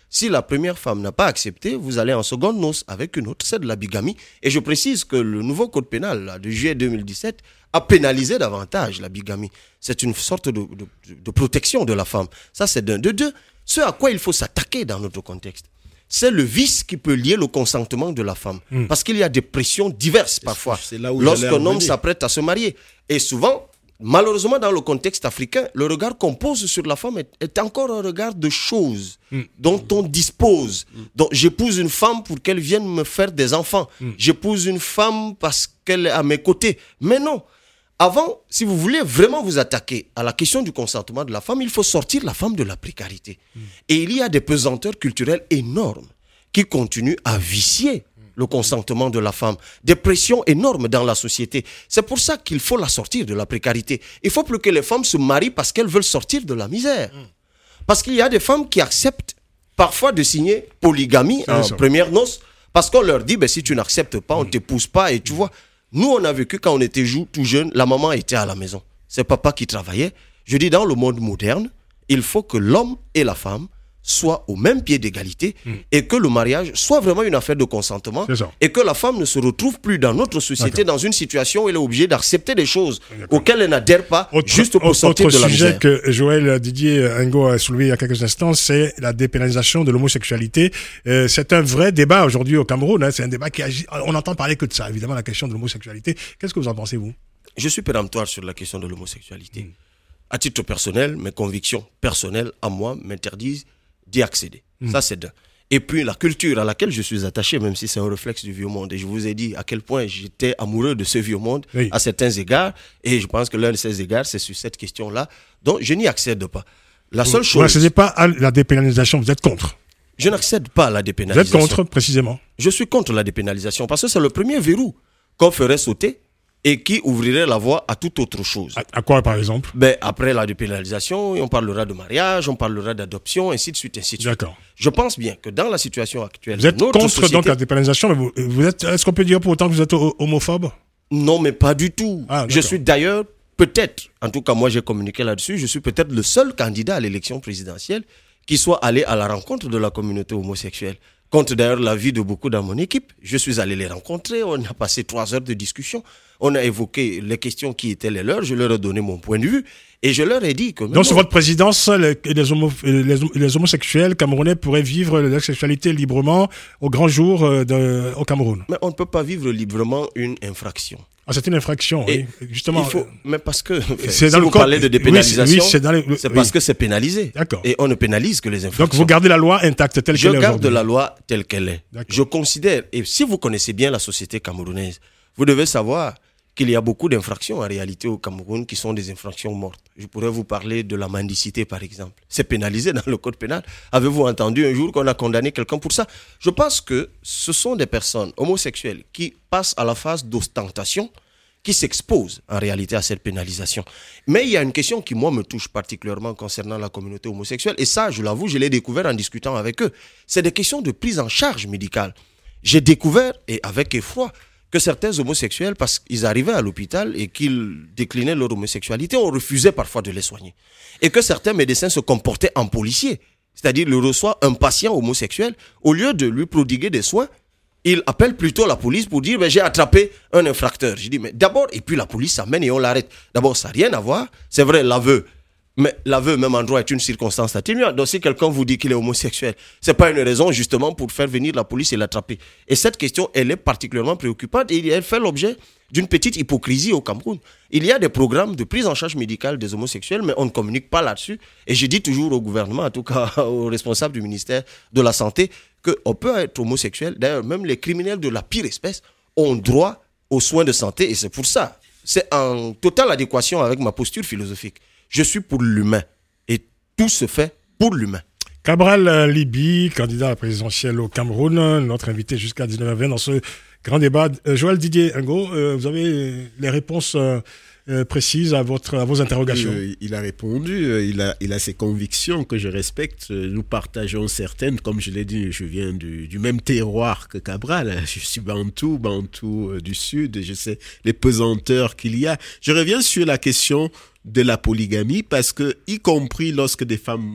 Si la première femme n'a pas accepté, vous allez en seconde noce avec une autre, c'est de la bigamie. Et je précise que le nouveau code pénal là, de juillet deux mille dix-sept a pénalisé davantage la bigamie. C'est une sorte de, de, de protection de la femme. Ça, c'est d'un. De deux, ce à quoi il faut s'attaquer dans notre contexte, c'est le vice qui peut lier le consentement de la femme. Mmh. Parce qu'il y a des pressions diverses parfois lorsqu'un homme s'apprête à se marier. Et souvent, malheureusement, dans le contexte africain, le regard qu'on pose sur la femme est, est encore un regard de choses mm. dont on dispose. Mm. Donc, j'épouse une femme pour qu'elle vienne me faire des enfants. Mm. J'épouse une femme parce qu'elle est à mes côtés. Mais non. Avant, si vous voulez vraiment vous attaquer à la question du consentement de la femme, il faut sortir la femme de la précarité. Mm. Et il y a des pesanteurs culturelles énormes qui continuent à vicier le consentement de la femme, des pressions énormes dans la société. C'est pour ça qu'il faut la sortir de la précarité. Il ne faut plus que les femmes se marient parce qu'elles veulent sortir de la misère. Parce qu'il y a des femmes qui acceptent parfois de signer polygamie en première noce parce qu'on leur dit, ben, si tu n'acceptes pas, on ne t'épouse pas. Et tu vois, nous, on a vécu quand on était tout jeune, la maman était à la maison. C'est papa qui travaillait. Je dis, dans le monde moderne, il faut que l'homme et la femme soit au même pied d'égalité mmh. et que le mariage soit vraiment une affaire de consentement et que la femme ne se retrouve plus dans notre société D'accord. dans une situation où elle est obligée d'accepter des choses D'accord. auxquelles elle n'adhère pas autre, juste pour sortir de la misère. Autre sujet que Joël Didier Ngo a soulevé il y a quelques instants, c'est la dépénalisation de l'homosexualité. Euh, c'est un vrai débat aujourd'hui au Cameroun. Hein. C'est un débat qui agit. On n'entend parler que de ça, évidemment, la question de l'homosexualité. Qu'est-ce que vous en pensez, vous ? Je suis péremptoire sur la question de l'homosexualité. Mmh. À titre personnel, mes convictions personnelles à moi m'interdisent d'y accéder. Mmh. Ça, c'est d'un. Et puis, la culture à laquelle je suis attaché, même si c'est un réflexe du vieux monde, et je vous ai dit à quel point j'étais amoureux de ce vieux monde oui. à certains égards, et je pense que l'un de ces égards, c'est sur cette question-là, donc je n'y accède pas. La seule vous, chose... Vous n'accédez pas à la dépénalisation, vous êtes contre ? Je n'accède pas à la dépénalisation. Vous êtes contre, précisément ? Je suis contre la dépénalisation, parce que c'est le premier verrou qu'on ferait sauter, et qui ouvrirait la voie à toute autre chose. À, à quoi, par exemple ? Ben, après la dépénalisation, on parlera de mariage, on parlera d'adoption, ainsi de suite, ainsi de suite. D'accord. Je pense bien que dans la situation actuelle... Vous êtes contre société, donc la dépénalisation, mais vous, vous êtes, est-ce qu'on peut dire pour autant que vous êtes homophobe ? Non, mais pas du tout. Ah, je suis d'ailleurs, peut-être, en tout cas moi j'ai communiqué là-dessus, je suis peut-être le seul candidat à l'élection présidentielle qui soit allé à la rencontre de la communauté homosexuelle. Compte d'ailleurs l'avis de beaucoup dans mon équipe. Je suis allé les rencontrer, on a passé trois heures de discussion. On a évoqué les questions qui étaient les leurs, je leur ai donné mon point de vue et je leur ai dit que... Donc, sur votre présidence, les, les, homo, les, les homosexuels camerounais pourraient vivre leur sexualité librement au grand jour euh, de, au Cameroun. Mais on ne peut pas vivre librement une infraction. Ah, c'est une infraction, et oui. Justement. Il faut, mais parce que, c'est si dans vous le code, parlez de dépénalisation, oui, c'est, dans les, c'est parce oui. que c'est pénalisé. D'accord. Et on ne pénalise que les infractions. Donc, vous gardez la loi intacte telle Je qu'elle est garde aujourd'hui. la loi telle qu'elle est. D'accord. Je considère, et si vous connaissez bien la société camerounaise, vous devez savoir qu'il y a beaucoup d'infractions en réalité au Cameroun qui sont des infractions mortes. Je pourrais vous parler de la mendicité par exemple. C'est pénalisé dans le code pénal. Avez-vous entendu un jour qu'on a condamné quelqu'un pour ça ? Je pense que ce sont des personnes homosexuelles qui passent à la phase d'ostentation, qui s'exposent en réalité à cette pénalisation. Mais il y a une question qui moi me touche particulièrement concernant la communauté homosexuelle et ça, je l'avoue, je l'ai découvert en discutant avec eux. C'est des questions de prise en charge médicale. J'ai découvert, et avec effroi, que certains homosexuels, parce qu'ils arrivaient à l'hôpital et qu'ils déclinaient leur homosexualité, on refusait parfois de les soigner. Et que certains médecins se comportaient en policiers. C'est-à-dire, il reçoit un patient homosexuel, au lieu de lui prodiguer des soins, il appelle plutôt la police pour dire, ben, j'ai attrapé un infracteur. Je dis, mais d'abord, et puis la police s'amène et on l'arrête. D'abord, ça n'a rien à voir. C'est vrai, l'aveu. Mais l'aveu, même en droit, est une circonstance atténuante. Donc, si quelqu'un vous dit qu'il est homosexuel, c'est pas une raison, justement, pour faire venir la police et l'attraper. Et cette question, elle est particulièrement préoccupante et elle fait l'objet d'une petite hypocrisie au Cameroun. Il y a des programmes de prise en charge médicale des homosexuels, mais on ne communique pas là-dessus. Et je dis toujours au gouvernement, en tout cas aux responsables du ministère de la Santé, qu'on peut être homosexuel. D'ailleurs, même les criminels de la pire espèce ont droit aux soins de santé. Et c'est pour ça. C'est en totale adéquation avec ma posture philosophique. Je suis pour l'humain. Et tout se fait pour l'humain. Cabral Libi, candidat à la présidentielle au Cameroun, notre invité jusqu'à dix-neuf heures vingt dans ce grand débat. Euh, Joël Didier Ngo, euh, vous avez les réponses euh, euh, précises à, votre, à vos interrogations. Euh, il a répondu, il a, il a ses convictions que je respecte. Nous partageons certaines. Comme je l'ai dit, je viens du, du même terroir que Cabral. Je suis bantou, bantou euh, du Sud. Je sais les pesanteurs qu'il y a. Je reviens sur la question de la polygamie parce que, y compris lorsque des femmes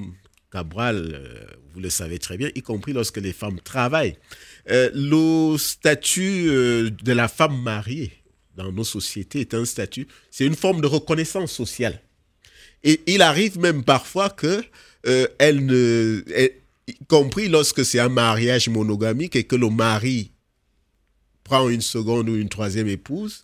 Cabral, euh, vous le savez très bien, y compris lorsque les femmes travaillent. Euh, le statut euh, de la femme mariée dans nos sociétés est un statut, c'est une forme de reconnaissance sociale. Et il arrive même parfois que euh, elle ne, elle, y compris lorsque c'est un mariage monogamique et que le mari prend une seconde ou une troisième épouse,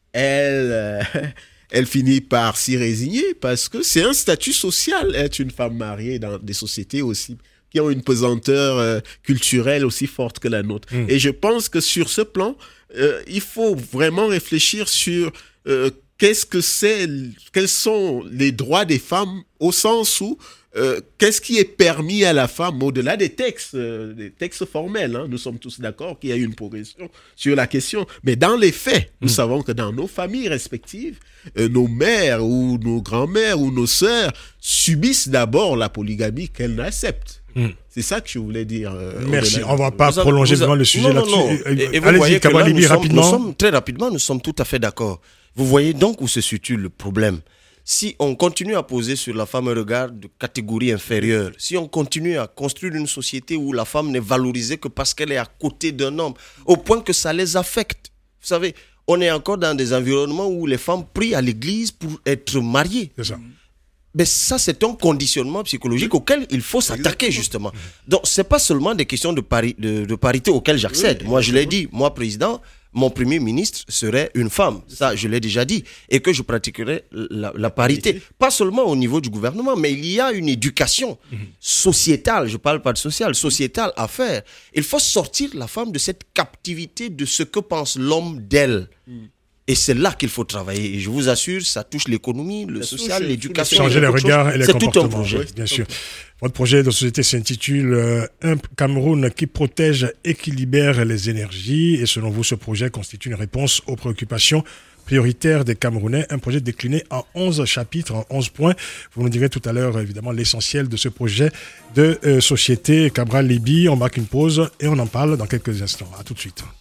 elle, euh, elle finit par s'y résigner parce que c'est un statut social, être une femme mariée dans des sociétés aussi qui ont une pesanteur euh, culturelle aussi forte que la nôtre. Mmh. Et je pense que sur ce plan, euh, il faut vraiment réfléchir sur euh, qu'est-ce que c'est, quels sont les droits des femmes au sens où Euh, qu'est-ce qui est permis à la femme au-delà des textes, euh, des textes formels, hein. Nous sommes tous d'accord qu'il y a eu une progression sur la question. Mais dans les faits, nous mmh. savons que dans nos familles respectives, euh, nos mères ou nos grands-mères ou nos sœurs subissent d'abord la polygamie qu'elles n'acceptent. Mmh. C'est ça que je voulais dire. Euh, Merci. On ne va pas vous prolonger avez, devant le sujet non, non, là-dessus. Non. Et, et vous Allez-y, voyez que là, nous, rapidement. Sommes, nous sommes, très rapidement, nous sommes tout à fait d'accord. Vous voyez donc où se situe le problème. Si on continue à poser sur la femme un regard de catégorie inférieure, si on continue à construire une société où la femme n'est valorisée que parce qu'elle est à côté d'un homme, au point que ça les affecte. Vous savez, on est encore dans des environnements où les femmes prient à l'église pour être mariées. C'est ça. Mais ça, c'est un conditionnement psychologique auquel il faut s'attaquer, justement. Donc, ce n'est pas seulement des questions de, pari- de, de parité auxquelles j'accède. Moi, je l'ai dit, moi, président, mon premier ministre serait une femme. Ça, je l'ai déjà dit. Et que je pratiquerais la, la parité. Pas seulement au niveau du gouvernement, mais il y a une éducation sociétale, je ne parle pas de sociale, sociétale à faire. Il faut sortir la femme de cette captivité de ce que pense l'homme d'elle. Et c'est là qu'il faut travailler. Et je vous assure, ça touche l'économie, le social, l'éducation. Changer les regards et les c'est comportements. Tout un projet. Oui, bien sûr. Votre projet de société s'intitule euh, Un Cameroun qui protège et qui libère les énergies. Et selon vous, ce projet constitue une réponse aux préoccupations prioritaires des Camerounais. Un projet décliné en onze chapitres, en onze points. Vous nous direz tout à l'heure, évidemment, l'essentiel de ce projet de euh, société. Cabral Libye, on marque une pause et on en parle dans quelques instants. À tout de suite.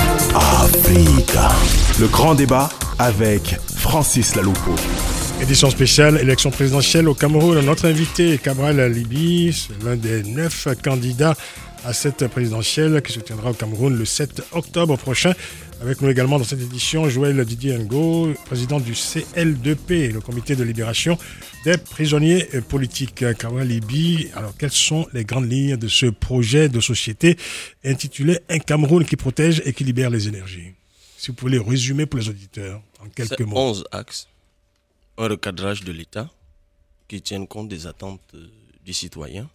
Africa. Le grand débat avec Francis Laloupo. Édition spéciale, élection présidentielle au Cameroun. Notre invité, Cabral Libye, c'est l'un des neuf candidats à cette présidentielle qui se tiendra au Cameroun le sept octobre prochain. Avec nous également dans cette édition, Joël Didier Ngo, président du C L deux P, le comité de libération des prisonniers politiques. Cabral Libye, alors quelles sont les grandes lignes de ce projet de société intitulé Un Cameroun qui protège et qui libère les énergies? Si vous pouvez les résumer pour les auditeurs en quelques C'est mots. onze axes, un recadrage de l'État qui tienne compte des attentes euh, du citoyen.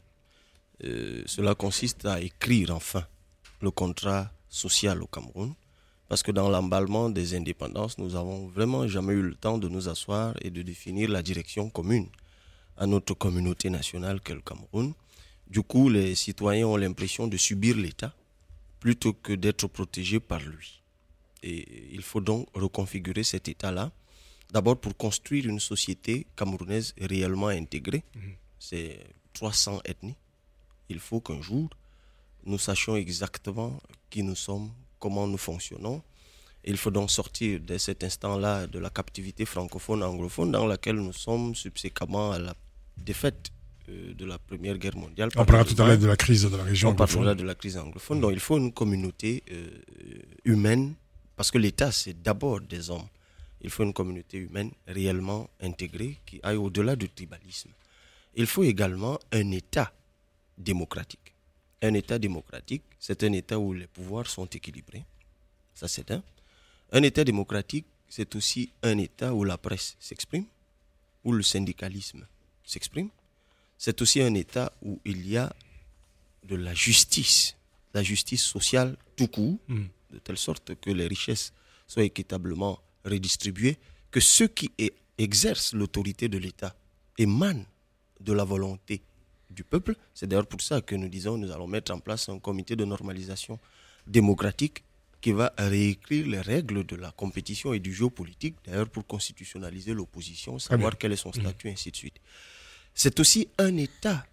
Euh, cela consiste à écrire enfin le contrat social au Cameroun. Parce que dans l'emballement des indépendances, nous n'avons vraiment jamais eu le temps de nous asseoir et de définir la direction commune à notre communauté nationale qu'est le Cameroun. Du coup, les citoyens ont l'impression de subir l'État plutôt que d'être protégés par lui. Et il faut donc reconfigurer cet État-là, d'abord pour construire une société camerounaise réellement intégrée. Mmh. C'est trois cents ethnies. Il faut qu'un jour, nous sachions exactement qui nous sommes, comment nous fonctionnons. Il faut donc sortir de cet instant-là de la captivité francophone-anglophone dans laquelle nous sommes subséquemment à la défaite euh, de la Première Guerre mondiale. On parlera tout à l'heure de la crise de la région On anglophone. parlera de la crise anglophone. Mmh. Donc il faut une communauté euh, humaine, parce que l'État, c'est d'abord des hommes. Il faut une communauté humaine réellement intégrée qui aille au-delà du tribalisme. Il faut également un État démocratique. Un État démocratique, c'est un État où les pouvoirs sont équilibrés. Ça, c'est un. Un État démocratique, c'est aussi un État où la presse s'exprime, où le syndicalisme s'exprime. C'est aussi un État où il y a de la justice, la justice sociale tout court, mmh. de telle sorte que les richesses soient équitablement redistribuées, que ceux qui exercent l'autorité de l'État émanent de la volonté du peuple. C'est d'ailleurs pour ça que nous disons nous allons mettre en place un comité de normalisation démocratique qui va réécrire les règles de la compétition et du jeu politique, d'ailleurs pour constitutionnaliser l'opposition, savoir quel est son statut, mmh. ainsi de suite. C'est aussi un État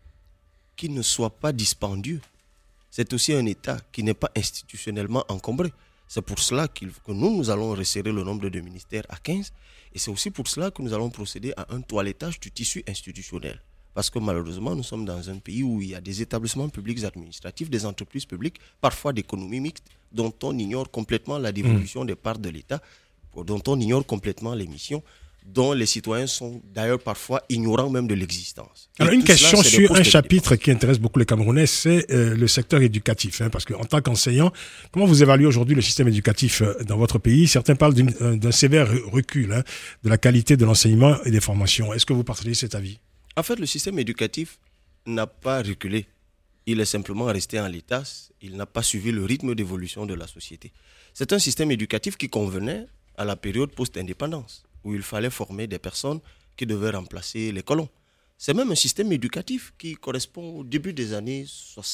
qui ne soit pas dispendieux. C'est aussi un État qui n'est pas institutionnellement encombré. C'est pour cela qu'il, que nous, nous allons resserrer le nombre de ministères à quinze, et c'est aussi pour cela que nous allons procéder à un toilettage du tissu institutionnel. Parce que malheureusement, nous sommes dans un pays où il y a des établissements publics administratifs, des entreprises publiques, parfois d'économie mixte, dont on ignore complètement la dévolution mmh. des parts de l'État, dont on ignore complètement les missions, dont les citoyens sont d'ailleurs parfois ignorants même de l'existence. Alors une question cela, sur un chapitre qui intéresse beaucoup les Camerounais, c'est euh, le secteur éducatif. Hein, parce qu'en tant qu'enseignant, comment vous évaluez aujourd'hui le système éducatif euh, dans votre pays? Certains parlent d'une, euh, d'un sévère recul hein, de la qualité de l'enseignement et des formations. Est-ce que vous partagez cet avis? En fait, le système éducatif n'a pas reculé. Il est simplement resté en l'état. Il n'a pas suivi le rythme d'évolution de la société. C'est un système éducatif qui convenait à la période post-indépendance, où il fallait former des personnes qui devaient remplacer les colons. C'est même un système éducatif qui correspond au début des années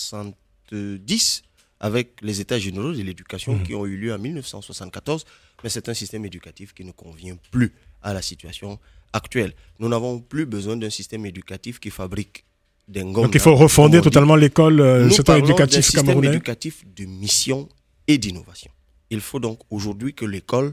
soixante-dix, avec les états généraux de l'éducation mmh. qui ont eu lieu en mille neuf cent soixante-quatorze, mais c'est un système éducatif qui ne convient plus à la situation actuelle. Nous n'avons plus besoin d'un système éducatif qui fabrique des ngomna. Donc il faut refonder totalement l'école, euh, le secteur éducatif camerounais. Nous parlons d'un système éducatif de mission et d'innovation. Il faut donc aujourd'hui que l'école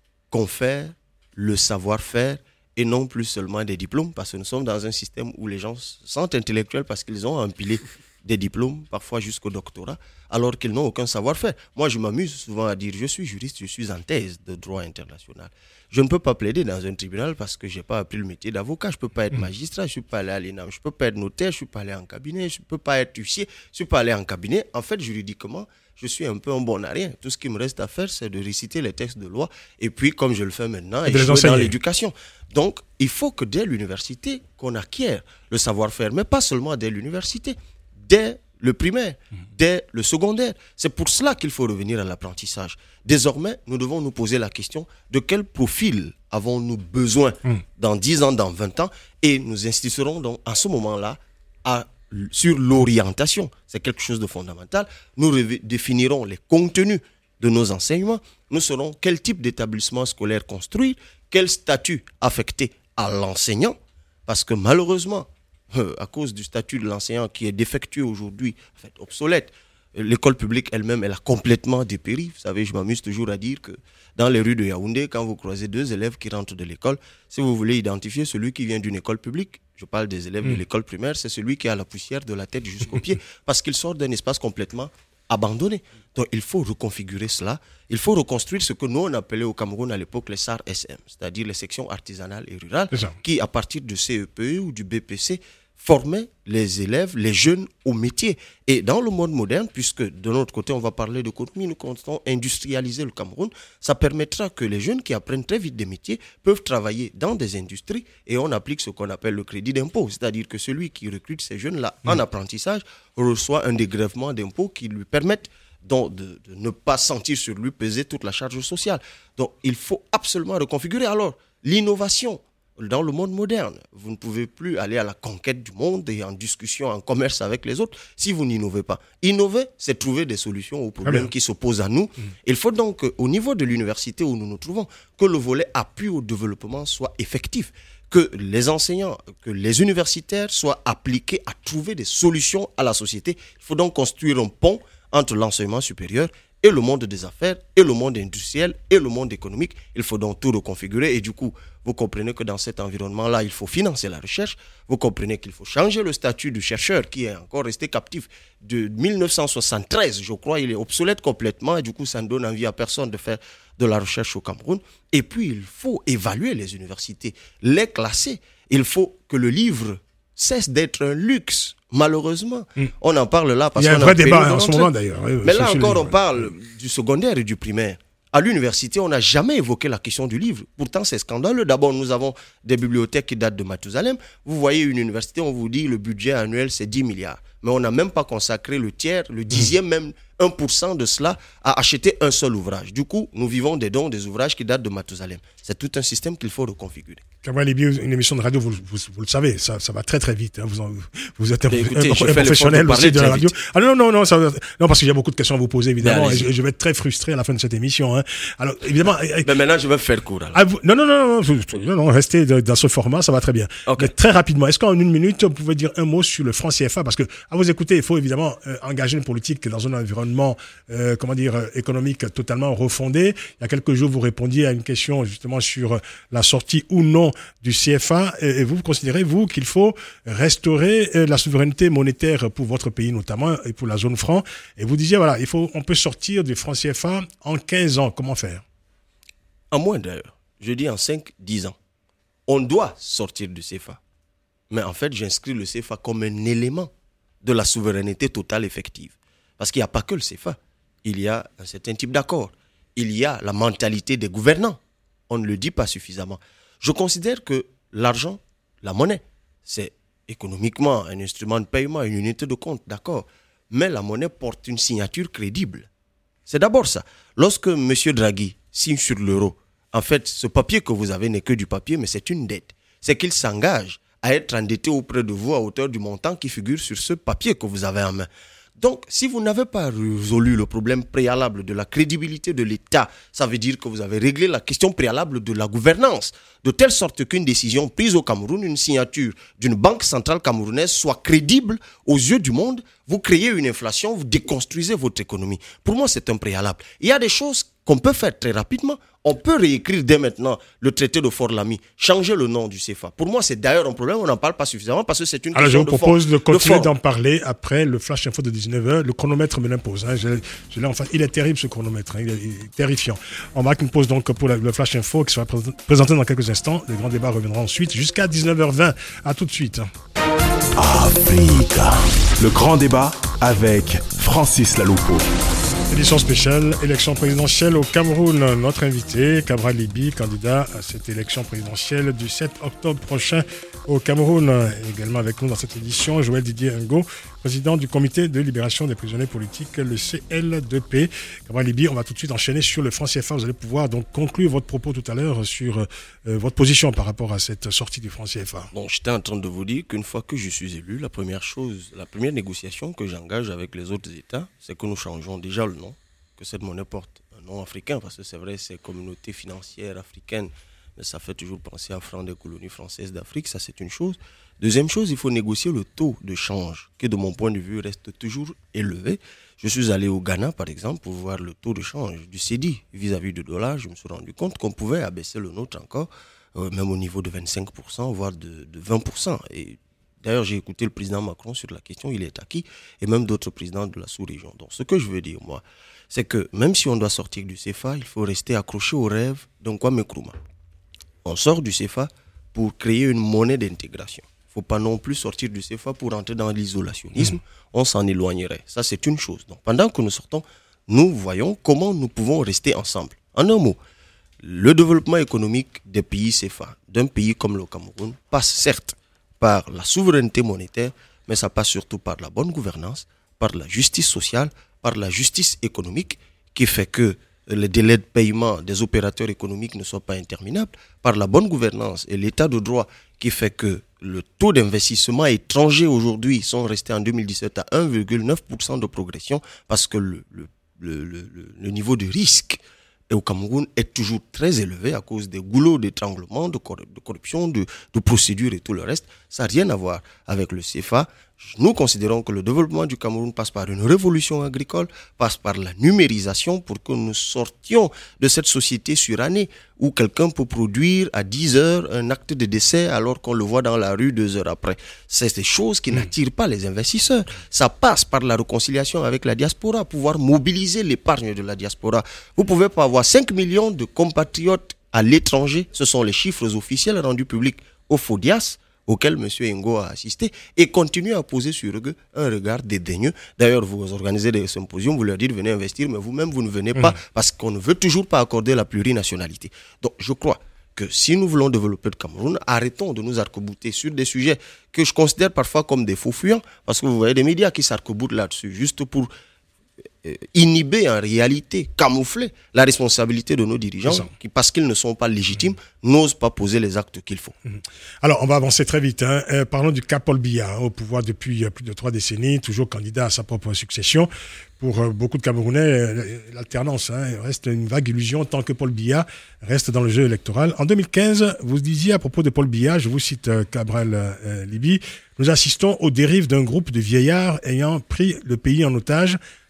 confère le savoir-faire et non plus seulement des diplômes, parce que nous sommes dans un système où les gens se sentent intellectuels parce qu'ils ont empilé des diplômes, parfois jusqu'au doctorat, alors qu'ils n'ont aucun savoir-faire. Moi, je m'amuse souvent à dire, je suis juriste, je suis en thèse de droit international. Je ne peux pas plaider dans un tribunal parce que je n'ai pas appris le métier d'avocat. Je ne peux pas être magistrat, je ne suis pas allé à l'E N A M, je ne peux pas être notaire, je ne suis pas allé en cabinet, je ne peux pas être huissier, je ne suis pas allé en cabinet. En fait, juridiquement, je suis un peu un bon à rien. Tout ce qui me reste à faire, c'est de réciter les textes de loi et puis, comme je le fais maintenant, et jouer dans l'éducation. Donc, il faut que dès l'université, qu'on acquiert le savoir-faire, mais pas seulement dès l'université, dès le primaire, dès le secondaire. C'est pour cela qu'il faut revenir à l'apprentissage. Désormais, nous devons nous poser la question de quel profil avons-nous besoin dans dix ans, dans vingt ans, et nous instituerons donc à ce moment-là à sur l'orientation. C'est quelque chose de fondamental. Nous définirons les contenus de nos enseignements. Nous saurons quel type d'établissement scolaire construire, quel statut affecter à l'enseignant. Parce que malheureusement, euh, à cause du statut de l'enseignant qui est défectueux aujourd'hui, en fait, obsolète, l'école publique elle-même, elle a complètement dépéri. Vous savez, je m'amuse toujours à dire que dans les rues de Yaoundé, quand vous croisez deux élèves qui rentrent de l'école, si vous voulez identifier celui qui vient d'une école publique, je parle des élèves mmh. de l'école primaire, c'est celui qui a la poussière de la tête jusqu'aux pieds, parce qu'il sort d'un espace complètement abandonné. Donc il faut reconfigurer cela, il faut reconstruire ce que nous on appelait au Cameroun à l'époque les S A R S M, c'est-à-dire les sections artisanales et rurales, qui à partir du C E P E ou du B P C former les élèves, les jeunes au métier. Et dans le monde moderne, puisque de notre côté, on va parler d'économie, nous comptons industrialiser le Cameroun, ça permettra que les jeunes qui apprennent très vite des métiers peuvent travailler dans des industries et on applique ce qu'on appelle le crédit d'impôt. C'est-à-dire que celui qui recrute ces jeunes-là mmh. en apprentissage reçoit un dégrèvement d'impôt qui lui permette donc de, de ne pas sentir sur lui peser toute la charge sociale. Donc, il faut absolument reconfigurer. Alors, l'innovation, dans le monde moderne, vous ne pouvez plus aller à la conquête du monde et en discussion, en commerce avec les autres si vous n'innovez pas. Innover, c'est trouver des solutions aux problèmes qui s'opposent à nous. Mmh. Il faut donc, au niveau de l'université où nous nous trouvons, que le volet appui au développement soit effectif, que les enseignants, que les universitaires soient appliqués à trouver des solutions à la société. Il faut donc construire un pont entre l'enseignement supérieur et le monde des affaires, et le monde industriel, et le monde économique. Il faut donc tout reconfigurer. Et du coup, vous comprenez que dans cet environnement-là, il faut financer la recherche. Vous comprenez qu'il faut changer le statut du chercheur qui est encore resté captif de mille neuf cent soixante-treize. Je crois il est obsolète complètement. Et du coup, ça ne donne envie à personne de faire de la recherche au Cameroun. Et puis, il faut évaluer les universités, les classer. Il faut que le livre cesse d'être un luxe. Malheureusement, mmh. on en parle là parce qu'on a un vrai débat en ce moment d'ailleurs. Oui, mais là encore, on parle du secondaire et du primaire. À l'université, on n'a jamais évoqué la question du livre. Pourtant, c'est scandaleux. D'abord, nous avons des bibliothèques qui datent de Mathusalem. Vous voyez une université, on vous dit le budget annuel, c'est dix milliards. Mais on n'a même pas consacré le tiers, le dixième, mmh. même un pour cent de cela à acheter un seul ouvrage. Du coup, nous vivons des dons des ouvrages qui datent de Mathusalem. C'est tout un système qu'il faut reconfigurer. Kamara Libi, une émission de radio, vous, vous, vous le savez, ça, ça va très très vite. Hein. Vous, en, vous êtes un, écoutez, un, un professionnel aussi de la radio. Vite. Ah non, non, non, ça, non, parce qu'il y a beaucoup de questions à vous poser, évidemment. Et je, je vais être très frustré à la fin de cette émission. Hein. Alors, évidemment. Mais maintenant, je vais faire court. Ah, vous, non, non, non, non, non, non, restez dans ce format, ça va très bien. Okay. Mais très rapidement, est-ce qu'en une minute, vous pouvez dire un mot sur le franc C F A? Parce que, à vous écouter, il faut évidemment euh, engager une politique dans un environnement environnement, euh, comment dire, économique totalement refondé. Il y a quelques jours, vous répondiez à une question justement sur la sortie ou non du C F A. Et, et vous considérez, vous, qu'il faut restaurer euh, la souveraineté monétaire pour votre pays notamment et pour la zone franc. Et vous disiez, voilà, il faut, on peut sortir du franc C F A en quinze ans. Comment faire? En moins d'ailleurs. Je dis en cinq, dix ans. On doit sortir du C F A. Mais en fait, j'inscris le C F A comme un élément de la souveraineté totale effective. Parce qu'il n'y a pas que le C F A. Il y a un certain type d'accord. Il y a la mentalité des gouvernants. On ne le dit pas suffisamment. Je considère que l'argent, la monnaie, c'est économiquement un instrument de paiement, une unité de compte, d'accord. Mais la monnaie porte une signature crédible. C'est d'abord ça. Lorsque M. Draghi signe sur l'euro, en fait, ce papier que vous avez n'est que du papier, mais c'est une dette. C'est qu'il s'engage à être endetté auprès de vous à hauteur du montant qui figure sur ce papier que vous avez en main. Donc, si vous n'avez pas résolu le problème préalable de la crédibilité de l'État, ça veut dire que vous avez réglé la question préalable de la gouvernance, de telle sorte qu'une décision prise au Cameroun, une signature d'une banque centrale camerounaise soit crédible aux yeux du monde. Vous créez une inflation, vous déconstruisez votre économie. Pour moi, c'est un préalable. Il y a des choses qu'on peut faire très rapidement. On peut réécrire dès maintenant le traité de Fort-Lamy, changer le nom du C F A. Pour moi, c'est d'ailleurs un problème, on n'en parle pas suffisamment parce que c'est une Alors, question de fond. Alors, je vous propose de, de continuer de d'en parler après le flash info de dix-neuf heures. Le chronomètre me l'impose. Hein. Je, je l'ai en face. Il est terrible, ce chronomètre. Hein. Il, est, il est terrifiant. On marque une pause donc pour la, le flash info qui sera présenté dans quelques instants. Le grand débat reviendra ensuite jusqu'à dix-neuf heures vingt. À tout de suite. Africa. Le grand débat avec Francis Laloupo. Édition spéciale, élection présidentielle au Cameroun. Notre invité, Cabral Libi, candidat à cette élection présidentielle du sept octobre prochain au Cameroun. Également avec nous dans cette édition, Joël Didier Ngo, président du comité de libération des prisonniers politiques, le C L deux P. Cabral Libi, on va tout de suite enchaîner sur le franc C F A. Vous allez pouvoir donc conclure votre propos tout à l'heure sur euh, votre position par rapport à cette sortie du franc C F A. Bon, j'étais en train de vous dire qu'une fois que je suis élu, la première chose, la première négociation que j'engage avec les autres États, c'est que nous changeons déjà le nom, que cette monnaie porte un nom africain, parce que c'est vrai, c'est communauté financière africaine, mais ça fait toujours penser à franc des colonies françaises d'Afrique, ça c'est une chose. Deuxième chose, il faut négocier le taux de change, qui de mon point de vue reste toujours élevé. Je suis allé au Ghana, par exemple, pour voir le taux de change du cédi vis-à-vis du dollar. Je me suis rendu compte qu'on pouvait abaisser le nôtre encore, euh, même au niveau de vingt-cinq pour cent, voire de, de vingt pour cent. Et d'ailleurs, j'ai écouté le président Macron sur la question, il est acquis, et même d'autres présidents de la sous-région. Donc, ce que je veux dire, moi, c'est que même si on doit sortir du C F A, il faut rester accroché au rêve d'un Kwame Nkrumah. On sort du C F A pour créer une monnaie d'intégration. Il ne faut pas non plus sortir du C F A pour entrer dans l'isolationnisme. Mmh. On s'en éloignerait. Ça, c'est une chose. Donc, pendant que nous sortons, nous voyons comment nous pouvons rester ensemble. En un mot, le développement économique des pays C F A, d'un pays comme le Cameroun, passe certes par la souveraineté monétaire, mais ça passe surtout par la bonne gouvernance, par la justice sociale, par la justice économique, qui fait que les délais de paiement des opérateurs économiques ne soient pas interminables, par la bonne gouvernance et l'état de droit, qui fait que le taux d'investissement étranger aujourd'hui sont restés en deux mille dix-sept à un virgule neuf pour cent de progression, parce que le, le, le, le, le niveau de risque au Cameroun est toujours très élevé à cause des goulots d'étranglement, de, cor- de corruption, de, de procédures et tout le reste. Ça n'a rien à voir avec le C F A. Nous considérons que le développement du Cameroun passe par une révolution agricole, passe par la numérisation pour que nous sortions de cette société surannée où quelqu'un peut produire à dix heures un acte de décès alors qu'on le voit dans la rue deux heures après. C'est des choses qui mmh. n'attirent pas les investisseurs. Ça passe par la réconciliation avec la diaspora, pouvoir mobiliser l'épargne de la diaspora. Vous pouvez pas avoir cinq millions de compatriotes à l'étranger, ce sont les chiffres officiels rendus publics au FODIAS, auquel M. Ngo a assisté, et continue à poser sur eux un regard dédaigneux. D'ailleurs, vous organisez des symposiums, vous leur dites venez investir, mais vous-même, vous ne venez pas, mmh. parce qu'on ne veut toujours pas accorder la plurinationalité. Donc, je crois que si nous voulons développer le Cameroun, arrêtons de nous arc-bouter sur des sujets que je considère parfois comme des faux fuyants, parce que vous voyez des médias qui s'arc-boutent là-dessus, juste pour inhiber en réalité, camoufler la responsabilité de nos dirigeants qui, parce qu'ils ne sont pas légitimes, mmh. n'osent pas poser les actes qu'il faut. Mmh. Alors, on va avancer très vite. Hein. Euh, parlons du cas Paul Biya, hein, au pouvoir depuis euh, plus de trois décennies, toujours candidat à sa propre succession. Pour euh, beaucoup de Camerounais, euh, l'alternance hein, reste une vague illusion tant que Paul Biya reste dans le jeu électoral. En deux mille quinze, vous disiez à propos de Paul Biya, je vous cite euh, Cabral euh, Libi, nous assistons aux dérives d'un groupe de vieillards ayant pris le pays en otage.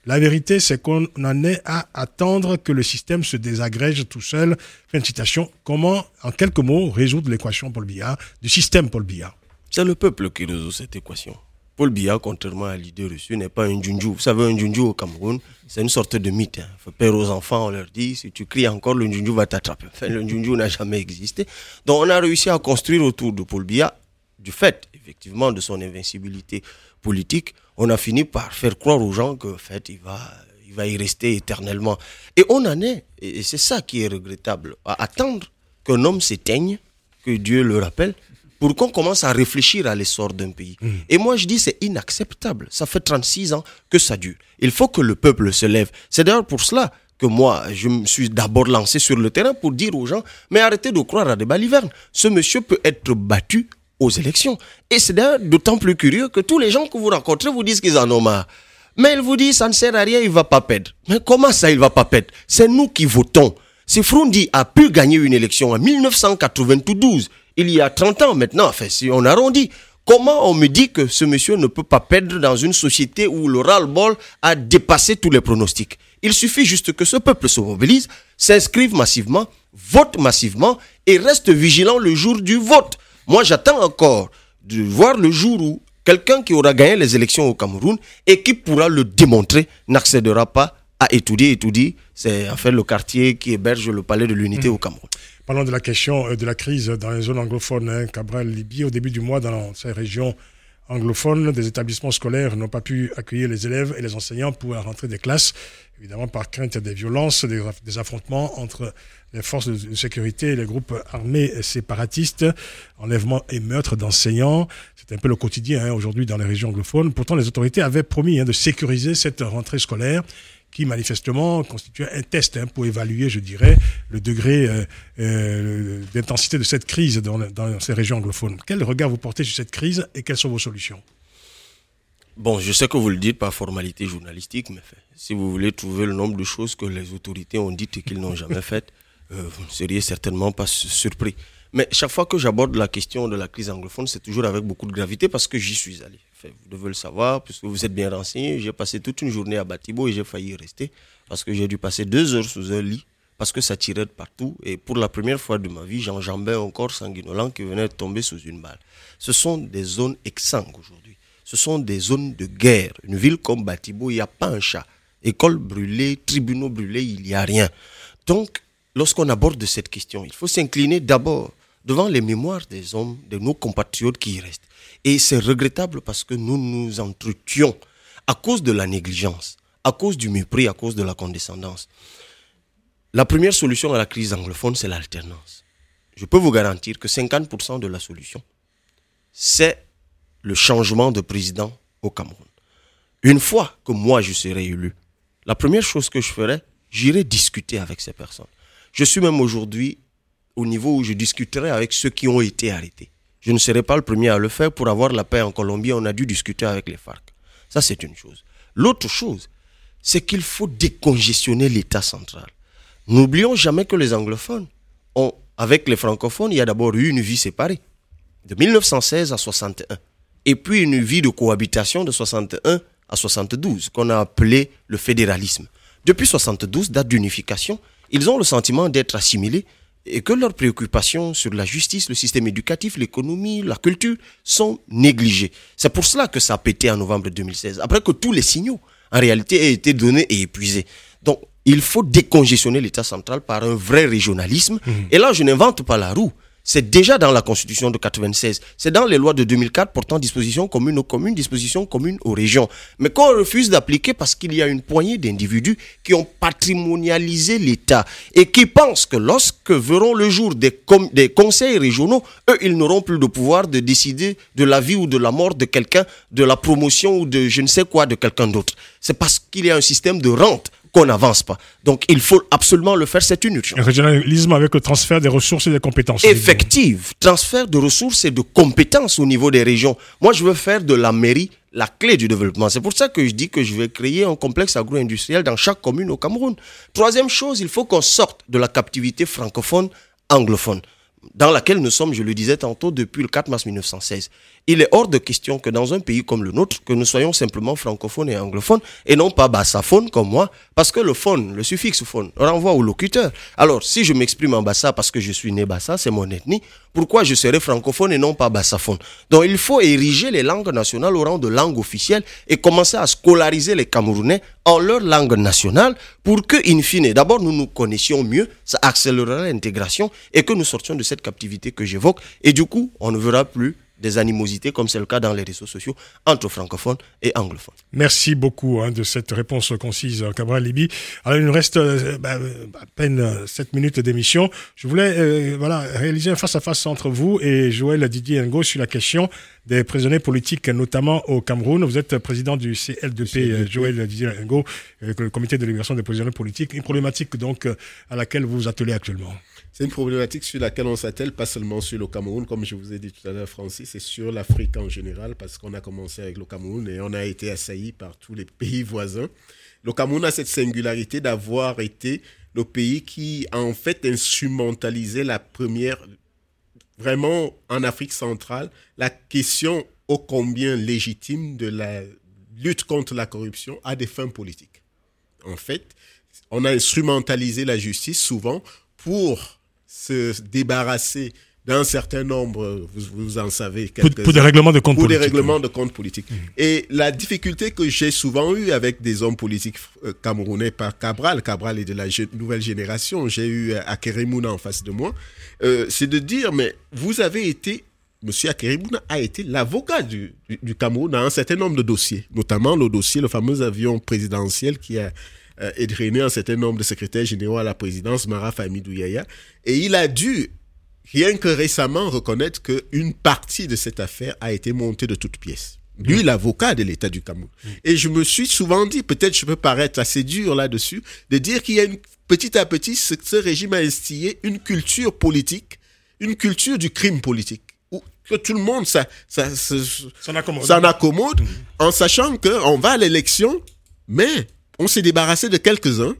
La vérité, c'est qu'on en est à attendre que le système se désagrège tout seul. Fin de citation. Comment, en quelques mots, résoudre l'équation Paul Biya, du système Paul Biya? C'est le peuple qui résout cette équation. Paul Biya, contrairement à l'idée reçue, n'est pas un djundju. Vous savez, un djundju au Cameroun, c'est une sorte de mythe. Il hein. faut peur aux enfants, on leur dit, si tu cries encore, le djundju va t'attraper. Enfin, le djundju n'a jamais existé. Donc, on a réussi à construire autour de Paul Biya, du fait, effectivement, de son invincibilité politique, on a fini par faire croire aux gens qu'en fait, il va, il va y rester éternellement. Et on en est, et c'est ça qui est regrettable, à attendre qu'un homme s'éteigne, que Dieu le rappelle, pour qu'on commence à réfléchir à l'essor d'un pays. Mmh. Et moi, je dis, c'est inacceptable. Ça fait trente-six ans que ça dure. Il faut que le peuple se lève. C'est d'ailleurs pour cela que moi, je me suis d'abord lancé sur le terrain pour dire aux gens, mais arrêtez de croire à des balivernes. Ce monsieur peut être battu aux élections. Et c'est d'ailleurs d'autant plus curieux que tous les gens que vous rencontrez vous disent qu'ils en ont marre. Mais ils vous disent, ça ne sert à rien, il ne va pas perdre. Mais comment ça, il ne va pas perdre? C'est nous qui votons. Si Froundi a pu gagner une élection en dix-neuf cent quatre-vingt-douze, il y a trente ans maintenant, enfin, si on arrondit, comment on me dit que ce monsieur ne peut pas perdre dans une société où le ras-le-bol a dépassé tous les pronostics? Il suffit juste que ce peuple se mobilise, s'inscrive massivement, vote massivement et reste vigilant le jour du vote. Moi, j'attends encore de voir le jour où quelqu'un qui aura gagné les élections au Cameroun et qui pourra le démontrer n'accédera pas à Etoudi. Etoudi, c'est en fait le quartier qui héberge le palais de l'unité mmh. au Cameroun. Parlons de la question de la crise dans les zones anglophones. Hein. Cabral Libye, au début du mois, dans ces régions anglophones, des établissements scolaires n'ont pas pu accueillir les élèves et les enseignants pour la rentrée des classes, évidemment par crainte des violences, des, des affrontements entre les forces de sécurité et les groupes armés séparatistes, enlèvements et meurtres d'enseignants. C'est un peu le quotidien hein, aujourd'hui dans les régions anglophones. Pourtant, les autorités avaient promis hein, de sécuriser cette rentrée scolaire qui manifestement constituait un test hein, pour évaluer, je dirais, le degré euh, euh, d'intensité de cette crise dans, dans ces régions anglophones. Quel regard vous portez sur cette crise et quelles sont vos solutions? Bon, je sais que vous le dites par formalité journalistique, mais si vous voulez trouver le nombre de choses que les autorités ont dites et qu'ils n'ont jamais faites, euh, vous ne seriez certainement pas surpris. Mais chaque fois que j'aborde la question de la crise anglophone, c'est toujours avec beaucoup de gravité parce que j'y suis allé. Enfin, vous devez le savoir, puisque vous êtes bien renseigné. J'ai passé toute une journée à Batibo et j'ai failli y rester parce que j'ai dû passer deux heures sous un lit parce que ça tirait de partout. Et pour la première fois de ma vie, j'enjambais un corps sanguinolent qui venait de tomber sous une balle. Ce sont des zones exsangues aujourd'hui. Ce sont des zones de guerre. Une ville comme Batibo, il n'y a pas un chat. Écoles brûlées, tribunaux brûlés, il n'y a rien. Donc, lorsqu'on aborde cette question, il faut s'incliner d'abord devant les mémoires des hommes, de nos compatriotes qui y restent. Et c'est regrettable parce que nous nous entretuons à cause de la négligence, à cause du mépris, à cause de la condescendance. La première solution à la crise anglophone, c'est l'alternance. Je peux vous garantir que cinquante pour cent de la solution, c'est le changement de président au Cameroun. Une fois que moi je serai élu, la première chose que je ferai, j'irai discuter avec ces personnes. Je suis même aujourd'hui au niveau où je discuterai avec ceux qui ont été arrêtés. Je ne serai pas le premier à le faire. Pour avoir la paix en Colombie, on a dû discuter avec les FARC. Ça, c'est une chose. L'autre chose, c'est qu'il faut décongestionner l'État central. N'oublions jamais que les anglophones, ont, avec les francophones, il y a d'abord eu une vie séparée, de mille neuf cent seize à soixante et un. Et puis une vie de cohabitation de soixante et un à soixante-douze, qu'on a appelé le fédéralisme. Depuis soixante-douze, date d'unification, ils ont le sentiment d'être assimilés et que leurs préoccupations sur la justice, le système éducatif, l'économie, la culture sont négligées. C'est pour cela que ça a pété en novembre deux mille seize, après que tous les signaux, en réalité, aient été donnés et épuisés. Donc, il faut décongestionner l'État central par un vrai régionalisme. Mmh. Et là, je n'invente pas la roue. C'est déjà dans la Constitution de quatre-vingt-seize. C'est dans les lois de deux mille quatre portant dispositions communes aux communes, dispositions communes aux régions. Mais qu'on refuse d'appliquer parce qu'il y a une poignée d'individus qui ont patrimonialisé l'État et qui pensent que lorsque verront le jour des, com- des conseils régionaux, eux, ils n'auront plus de pouvoir de décider de la vie ou de la mort de quelqu'un, de la promotion ou de je ne sais quoi de quelqu'un d'autre. C'est parce qu'il y a un système de rente qu'on n'avance pas. Donc, il faut absolument le faire, c'est une urgence. Un régionalisme avec le transfert des ressources et des compétences. Effective. Transfert de ressources et de compétences au niveau des régions. Moi, je veux faire de la mairie la clé du développement. C'est pour ça que je dis que je vais créer un complexe agro-industriel dans chaque commune au Cameroun. Troisième chose, il faut qu'on sorte de la captivité francophone anglophone. dans laquelle nous sommes, je le disais tantôt, depuis le quatre mars mille neuf cent seize. Il est hors de question que dans un pays comme le nôtre, que nous soyons simplement francophones et anglophones, et non pas bassaphones comme moi, parce que le phone, le suffixe phone, renvoie au locuteur. Alors, si je m'exprime en bassa parce que je suis né bassa, c'est mon ethnie, pourquoi je serais francophone et non pas bassaphone? Donc, il faut ériger les langues nationales au rang de langue officielle et commencer à scolariser les Camerounais en leur langue nationale pour que, in fine, d'abord, nous nous connaissions mieux, ça accélérera l'intégration et que nous sortions de cette captivité que j'évoque. Et du coup, on ne verra plus des animosités comme c'est le cas dans les réseaux sociaux entre francophones et anglophones. Merci beaucoup hein, de cette réponse concise, Cabral Libby. Alors il nous reste euh, bah, à peine sept minutes d'émission. Je voulais euh, voilà, réaliser un face-à-face entre vous et Joël Didier Ngo sur la question des prisonniers politiques, notamment au Cameroun. Vous êtes président du C L deux P, euh, Joël Didier Ngo, euh, le comité de libération des prisonniers politiques. Une problématique donc euh, à laquelle vous vous attelez actuellement. C'est une problématique sur laquelle on s'attelle, pas seulement sur le Cameroun, comme je vous ai dit tout à l'heure, Francis, c'est sur l'Afrique en général, parce qu'on a commencé avec le Cameroun et on a été assailli par tous les pays voisins. Le Cameroun a cette singularité d'avoir été le pays qui a en fait instrumentalisé la première, vraiment en Afrique centrale, la question ô combien légitime de la lutte contre la corruption à des fins politiques. En fait, on a instrumentalisé la justice souvent pour se débarrasser d'un certain nombre, vous, vous en savez, pour, pour des règlements de compte pour politique. des règlements de compte politique. Mmh. Et la difficulté que j'ai souvent eue avec des hommes politiques euh, camerounais par Cabral, Cabral est de la je- nouvelle génération, j'ai eu euh, Akeremouna en face de moi, euh, c'est de dire, mais vous avez été, Monsieur Akeremouna a été l'avocat du, du, du Cameroun dans un certain nombre de dossiers, notamment le dossier, le fameux avion présidentiel qui a euh, égrené un certain nombre de secrétaires généraux à la présidence, Mara Famidou Yaya, et il a dû rien que récemment reconnaître qu'une partie de cette affaire a été montée de toutes pièces. Lui, mmh. l'avocat de l'État du Cameroun. Mmh. Et je me suis souvent dit, peut-être je peux paraître assez dur là-dessus, de dire qu'il y a une, petit à petit, ce, ce régime a instillé une culture politique, une culture du crime politique. Où que tout le monde ça, ça, ça, s'en accommode, s'en accommode mmh. en sachant qu'on va à l'élection, mais on s'est débarrassé de quelques-uns,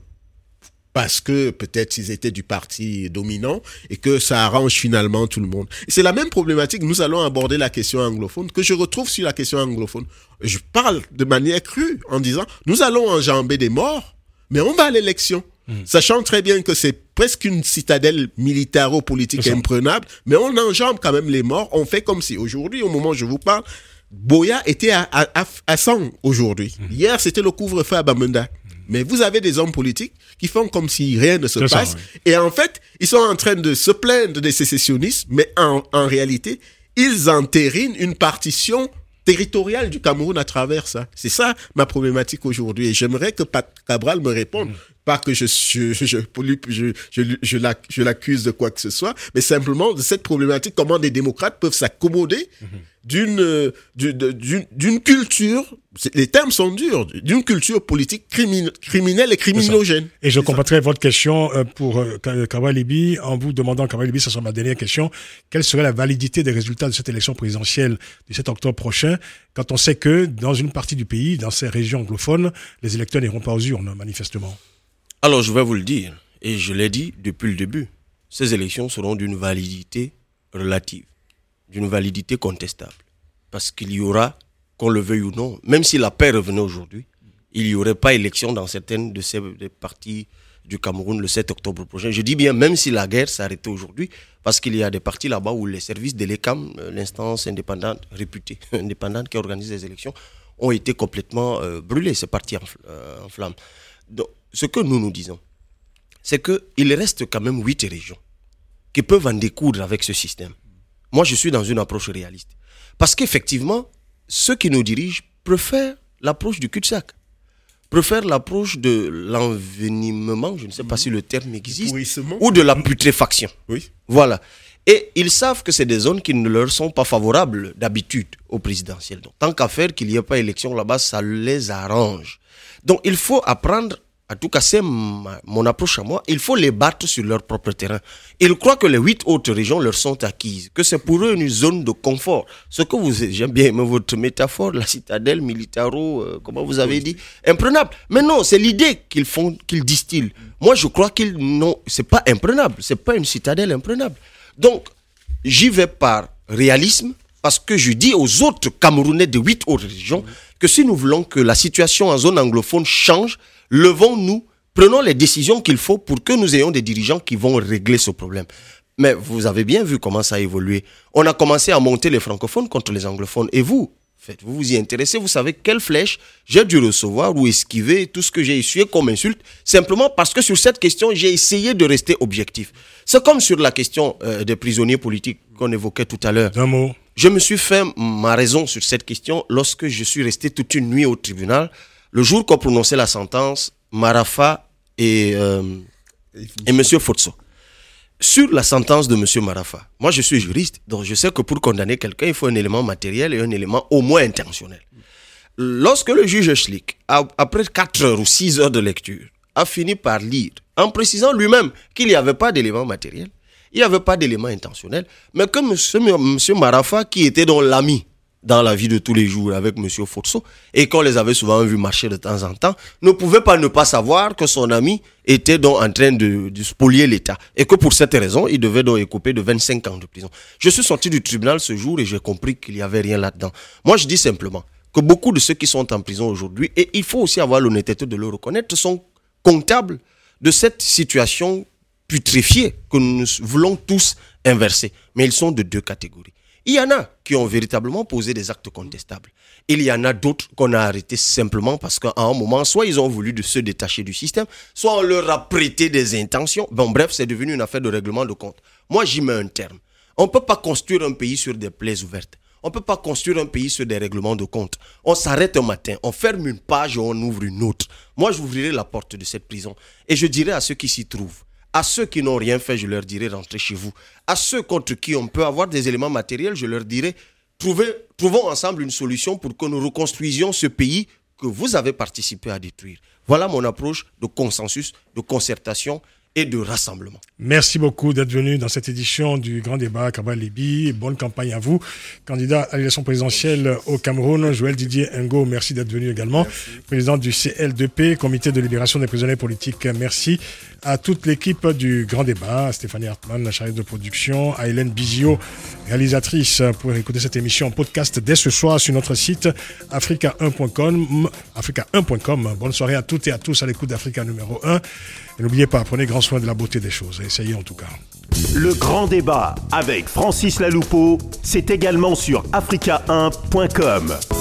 parce que peut-être ils étaient du parti dominant et que ça arrange finalement tout le monde. Et c'est la même problématique, nous allons aborder la question anglophone, que je retrouve sur la question anglophone. Je parle de manière crue en disant, nous allons enjamber des morts, mais on va à l'élection. Mmh. Sachant très bien que c'est presque une citadelle militaro-politique imprenable, mais on enjambe quand même les morts. On fait comme si aujourd'hui, au moment où je vous parle, Boya était à, à, à cent aujourd'hui. Mmh. Hier, c'était le couvre-feu à Bamenda. Mais vous avez des hommes politiques qui font comme si rien ne se c'est passe. Ça, oui. Et en fait, ils sont en train de se plaindre des sécessionnistes, mais en, en réalité, ils entérinent une partition territoriale du Cameroun à travers ça. C'est ça ma problématique aujourd'hui. Et j'aimerais que Pat Cabral me réponde. Mmh. Pas que je, je, je, je, je, je, je l'accuse de quoi que ce soit, mais simplement de cette problématique, comment des démocrates peuvent s'accommoder mmh. d'une, d'une, d'une culture, les termes sont durs, d'une culture politique crimin, criminelle et criminogène. Et je compléterai votre question pour Cabral Libby en vous demandant, Cabral Libby, ce sera ma dernière question, quelle serait la validité des résultats de cette élection présidentielle du sept octobre prochain, quand on sait que dans une partie du pays, dans ces régions anglophones, les électeurs n'iront pas aux urnes, manifestement? Alors, je vais vous le dire, et je l'ai dit depuis le début, ces élections seront d'une validité relative, d'une validité contestable. Parce qu'il y aura, qu'on le veuille ou non, même si la paix revenait aujourd'hui, il n'y aurait pas élection dans certaines de ces parties du Cameroun le sept octobre prochain. Je dis bien, même si la guerre s'arrêtait aujourd'hui, parce qu'il y a des parties là-bas où les services de l'E C A M, l'instance indépendante, réputée, indépendante qui organise les élections, ont été complètement euh, brûlés, ces parties en, euh, en flammes. Donc, ce que nous nous disons, c'est qu'il reste quand même huit régions qui peuvent en découdre avec ce système. Moi, je suis dans une approche réaliste. Parce qu'effectivement, ceux qui nous dirigent préfèrent l'approche du cul-de-sac, préfèrent l'approche de l'envenimement, je ne sais pas si le terme existe, ou de la putréfaction. Oui. Voilà. Et ils savent que c'est des zones qui ne leur sont pas favorables d'habitude au présidentiel. Donc, tant qu'à faire qu'il n'y ait pas élection là-bas, ça les arrange. Donc, il faut apprendre, en tout cas c'est ma, mon approche à moi, il faut les battre sur leur propre terrain. Ils croient que les huit autres régions leur sont acquises, que c'est pour eux une zone de confort. Ce que vous, j'aime bien aimer votre métaphore, la citadelle militaro, euh, comment vous avez dit, imprenable. Mais non, c'est l'idée qu'ils font, qu'ils distillent. Moi, je crois qu'ils n'ont, c'est pas imprenable, c'est pas une citadelle imprenable. Donc, j'y vais par réalisme, parce que je dis aux autres Camerounais de huit autres régions que si nous voulons que la situation en zone anglophone change, levons-nous, prenons les décisions qu'il faut pour que nous ayons des dirigeants qui vont régler ce problème. Mais vous avez bien vu comment ça a évolué. On a commencé à monter les francophones contre les anglophones. Et vous, faites, vous vous y intéressez, vous savez quelle flèche j'ai dû recevoir ou esquiver tout ce que j'ai essuyé comme insulte, simplement parce que sur cette question, j'ai essayé de rester objectif. C'est comme sur la question euh, des prisonniers politiques qu'on évoquait tout à l'heure. Un mot. Je me suis fait ma raison sur cette question lorsque je suis resté toute une nuit au tribunal. Le jour qu'on prononçait la sentence, Marafa et, euh, et M. Fotso. Sur la sentence de M. Marafa, moi je suis juriste, donc je sais que pour condamner quelqu'un, il faut un élément matériel et un élément au moins intentionnel. Lorsque le juge Schlick, après quatre heures ou six heures de lecture, a fini par lire, en précisant lui-même qu'il n'y avait pas d'élément matériel, il n'y avait pas d'élément intentionnel, mais que M. Marafa, qui était donc l'ami dans la vie de tous les jours avec M. Fotso, et qu'on les avait souvent vus marcher de temps en temps, ne pouvait pas ne pas savoir que son ami était donc en train de, de spolier l'État. Et que pour cette raison, il devait donc écoper de vingt-cinq ans de prison. Je suis sorti du tribunal ce jour et j'ai compris qu'il n'y avait rien là-dedans. Moi, je dis simplement que beaucoup de ceux qui sont en prison aujourd'hui, et il faut aussi avoir l'honnêteté de le reconnaître, sont comptables de cette situation putréfiée que nous voulons tous inverser. Mais ils sont de deux catégories. Il y en a qui ont véritablement posé des actes contestables. Il y en a d'autres qu'on a arrêtés simplement parce qu'à un moment, soit ils ont voulu de se détacher du système, soit on leur a prêté des intentions. Bon, bref, c'est devenu une affaire de règlement de compte. Moi, j'y mets un terme. On ne peut pas construire un pays sur des plaies ouvertes. On ne peut pas construire un pays sur des règlements de compte. On s'arrête un matin, on ferme une page et on ouvre une autre. Moi, j'ouvrirai la porte de cette prison et je dirai à ceux qui s'y trouvent, à ceux qui n'ont rien fait, je leur dirai rentrez chez vous. À ceux contre qui on peut avoir des éléments matériels, je leur dirai trouvez, trouvons ensemble une solution pour que nous reconstruisions ce pays que vous avez participé à détruire. Voilà mon approche de consensus, de concertation et de rassemblement. Merci beaucoup d'être venu dans cette édition du Grand Débat Cabral Libi. Bonne campagne à vous. Candidat à l'élection présidentielle au Cameroun, Joël Didier Ngo, merci d'être venu également. Merci. Président du C L deux P, Comité de libération des prisonniers politiques, merci. À toute l'équipe du Grand Débat, à Stéphanie Hartmann, la chargée de production, à Hélène Bizio, réalisatrice. Vous pouvez écouter cette émission en podcast dès ce soir sur notre site africa un point com. africa un point com. Bonne soirée à toutes et à tous à l'écoute d'Africa numéro un. Et n'oubliez pas, prenez grand soin de la beauté des choses. Essayez en tout cas. Le Grand Débat avec Francis Laloupeau, c'est également sur africa un point com.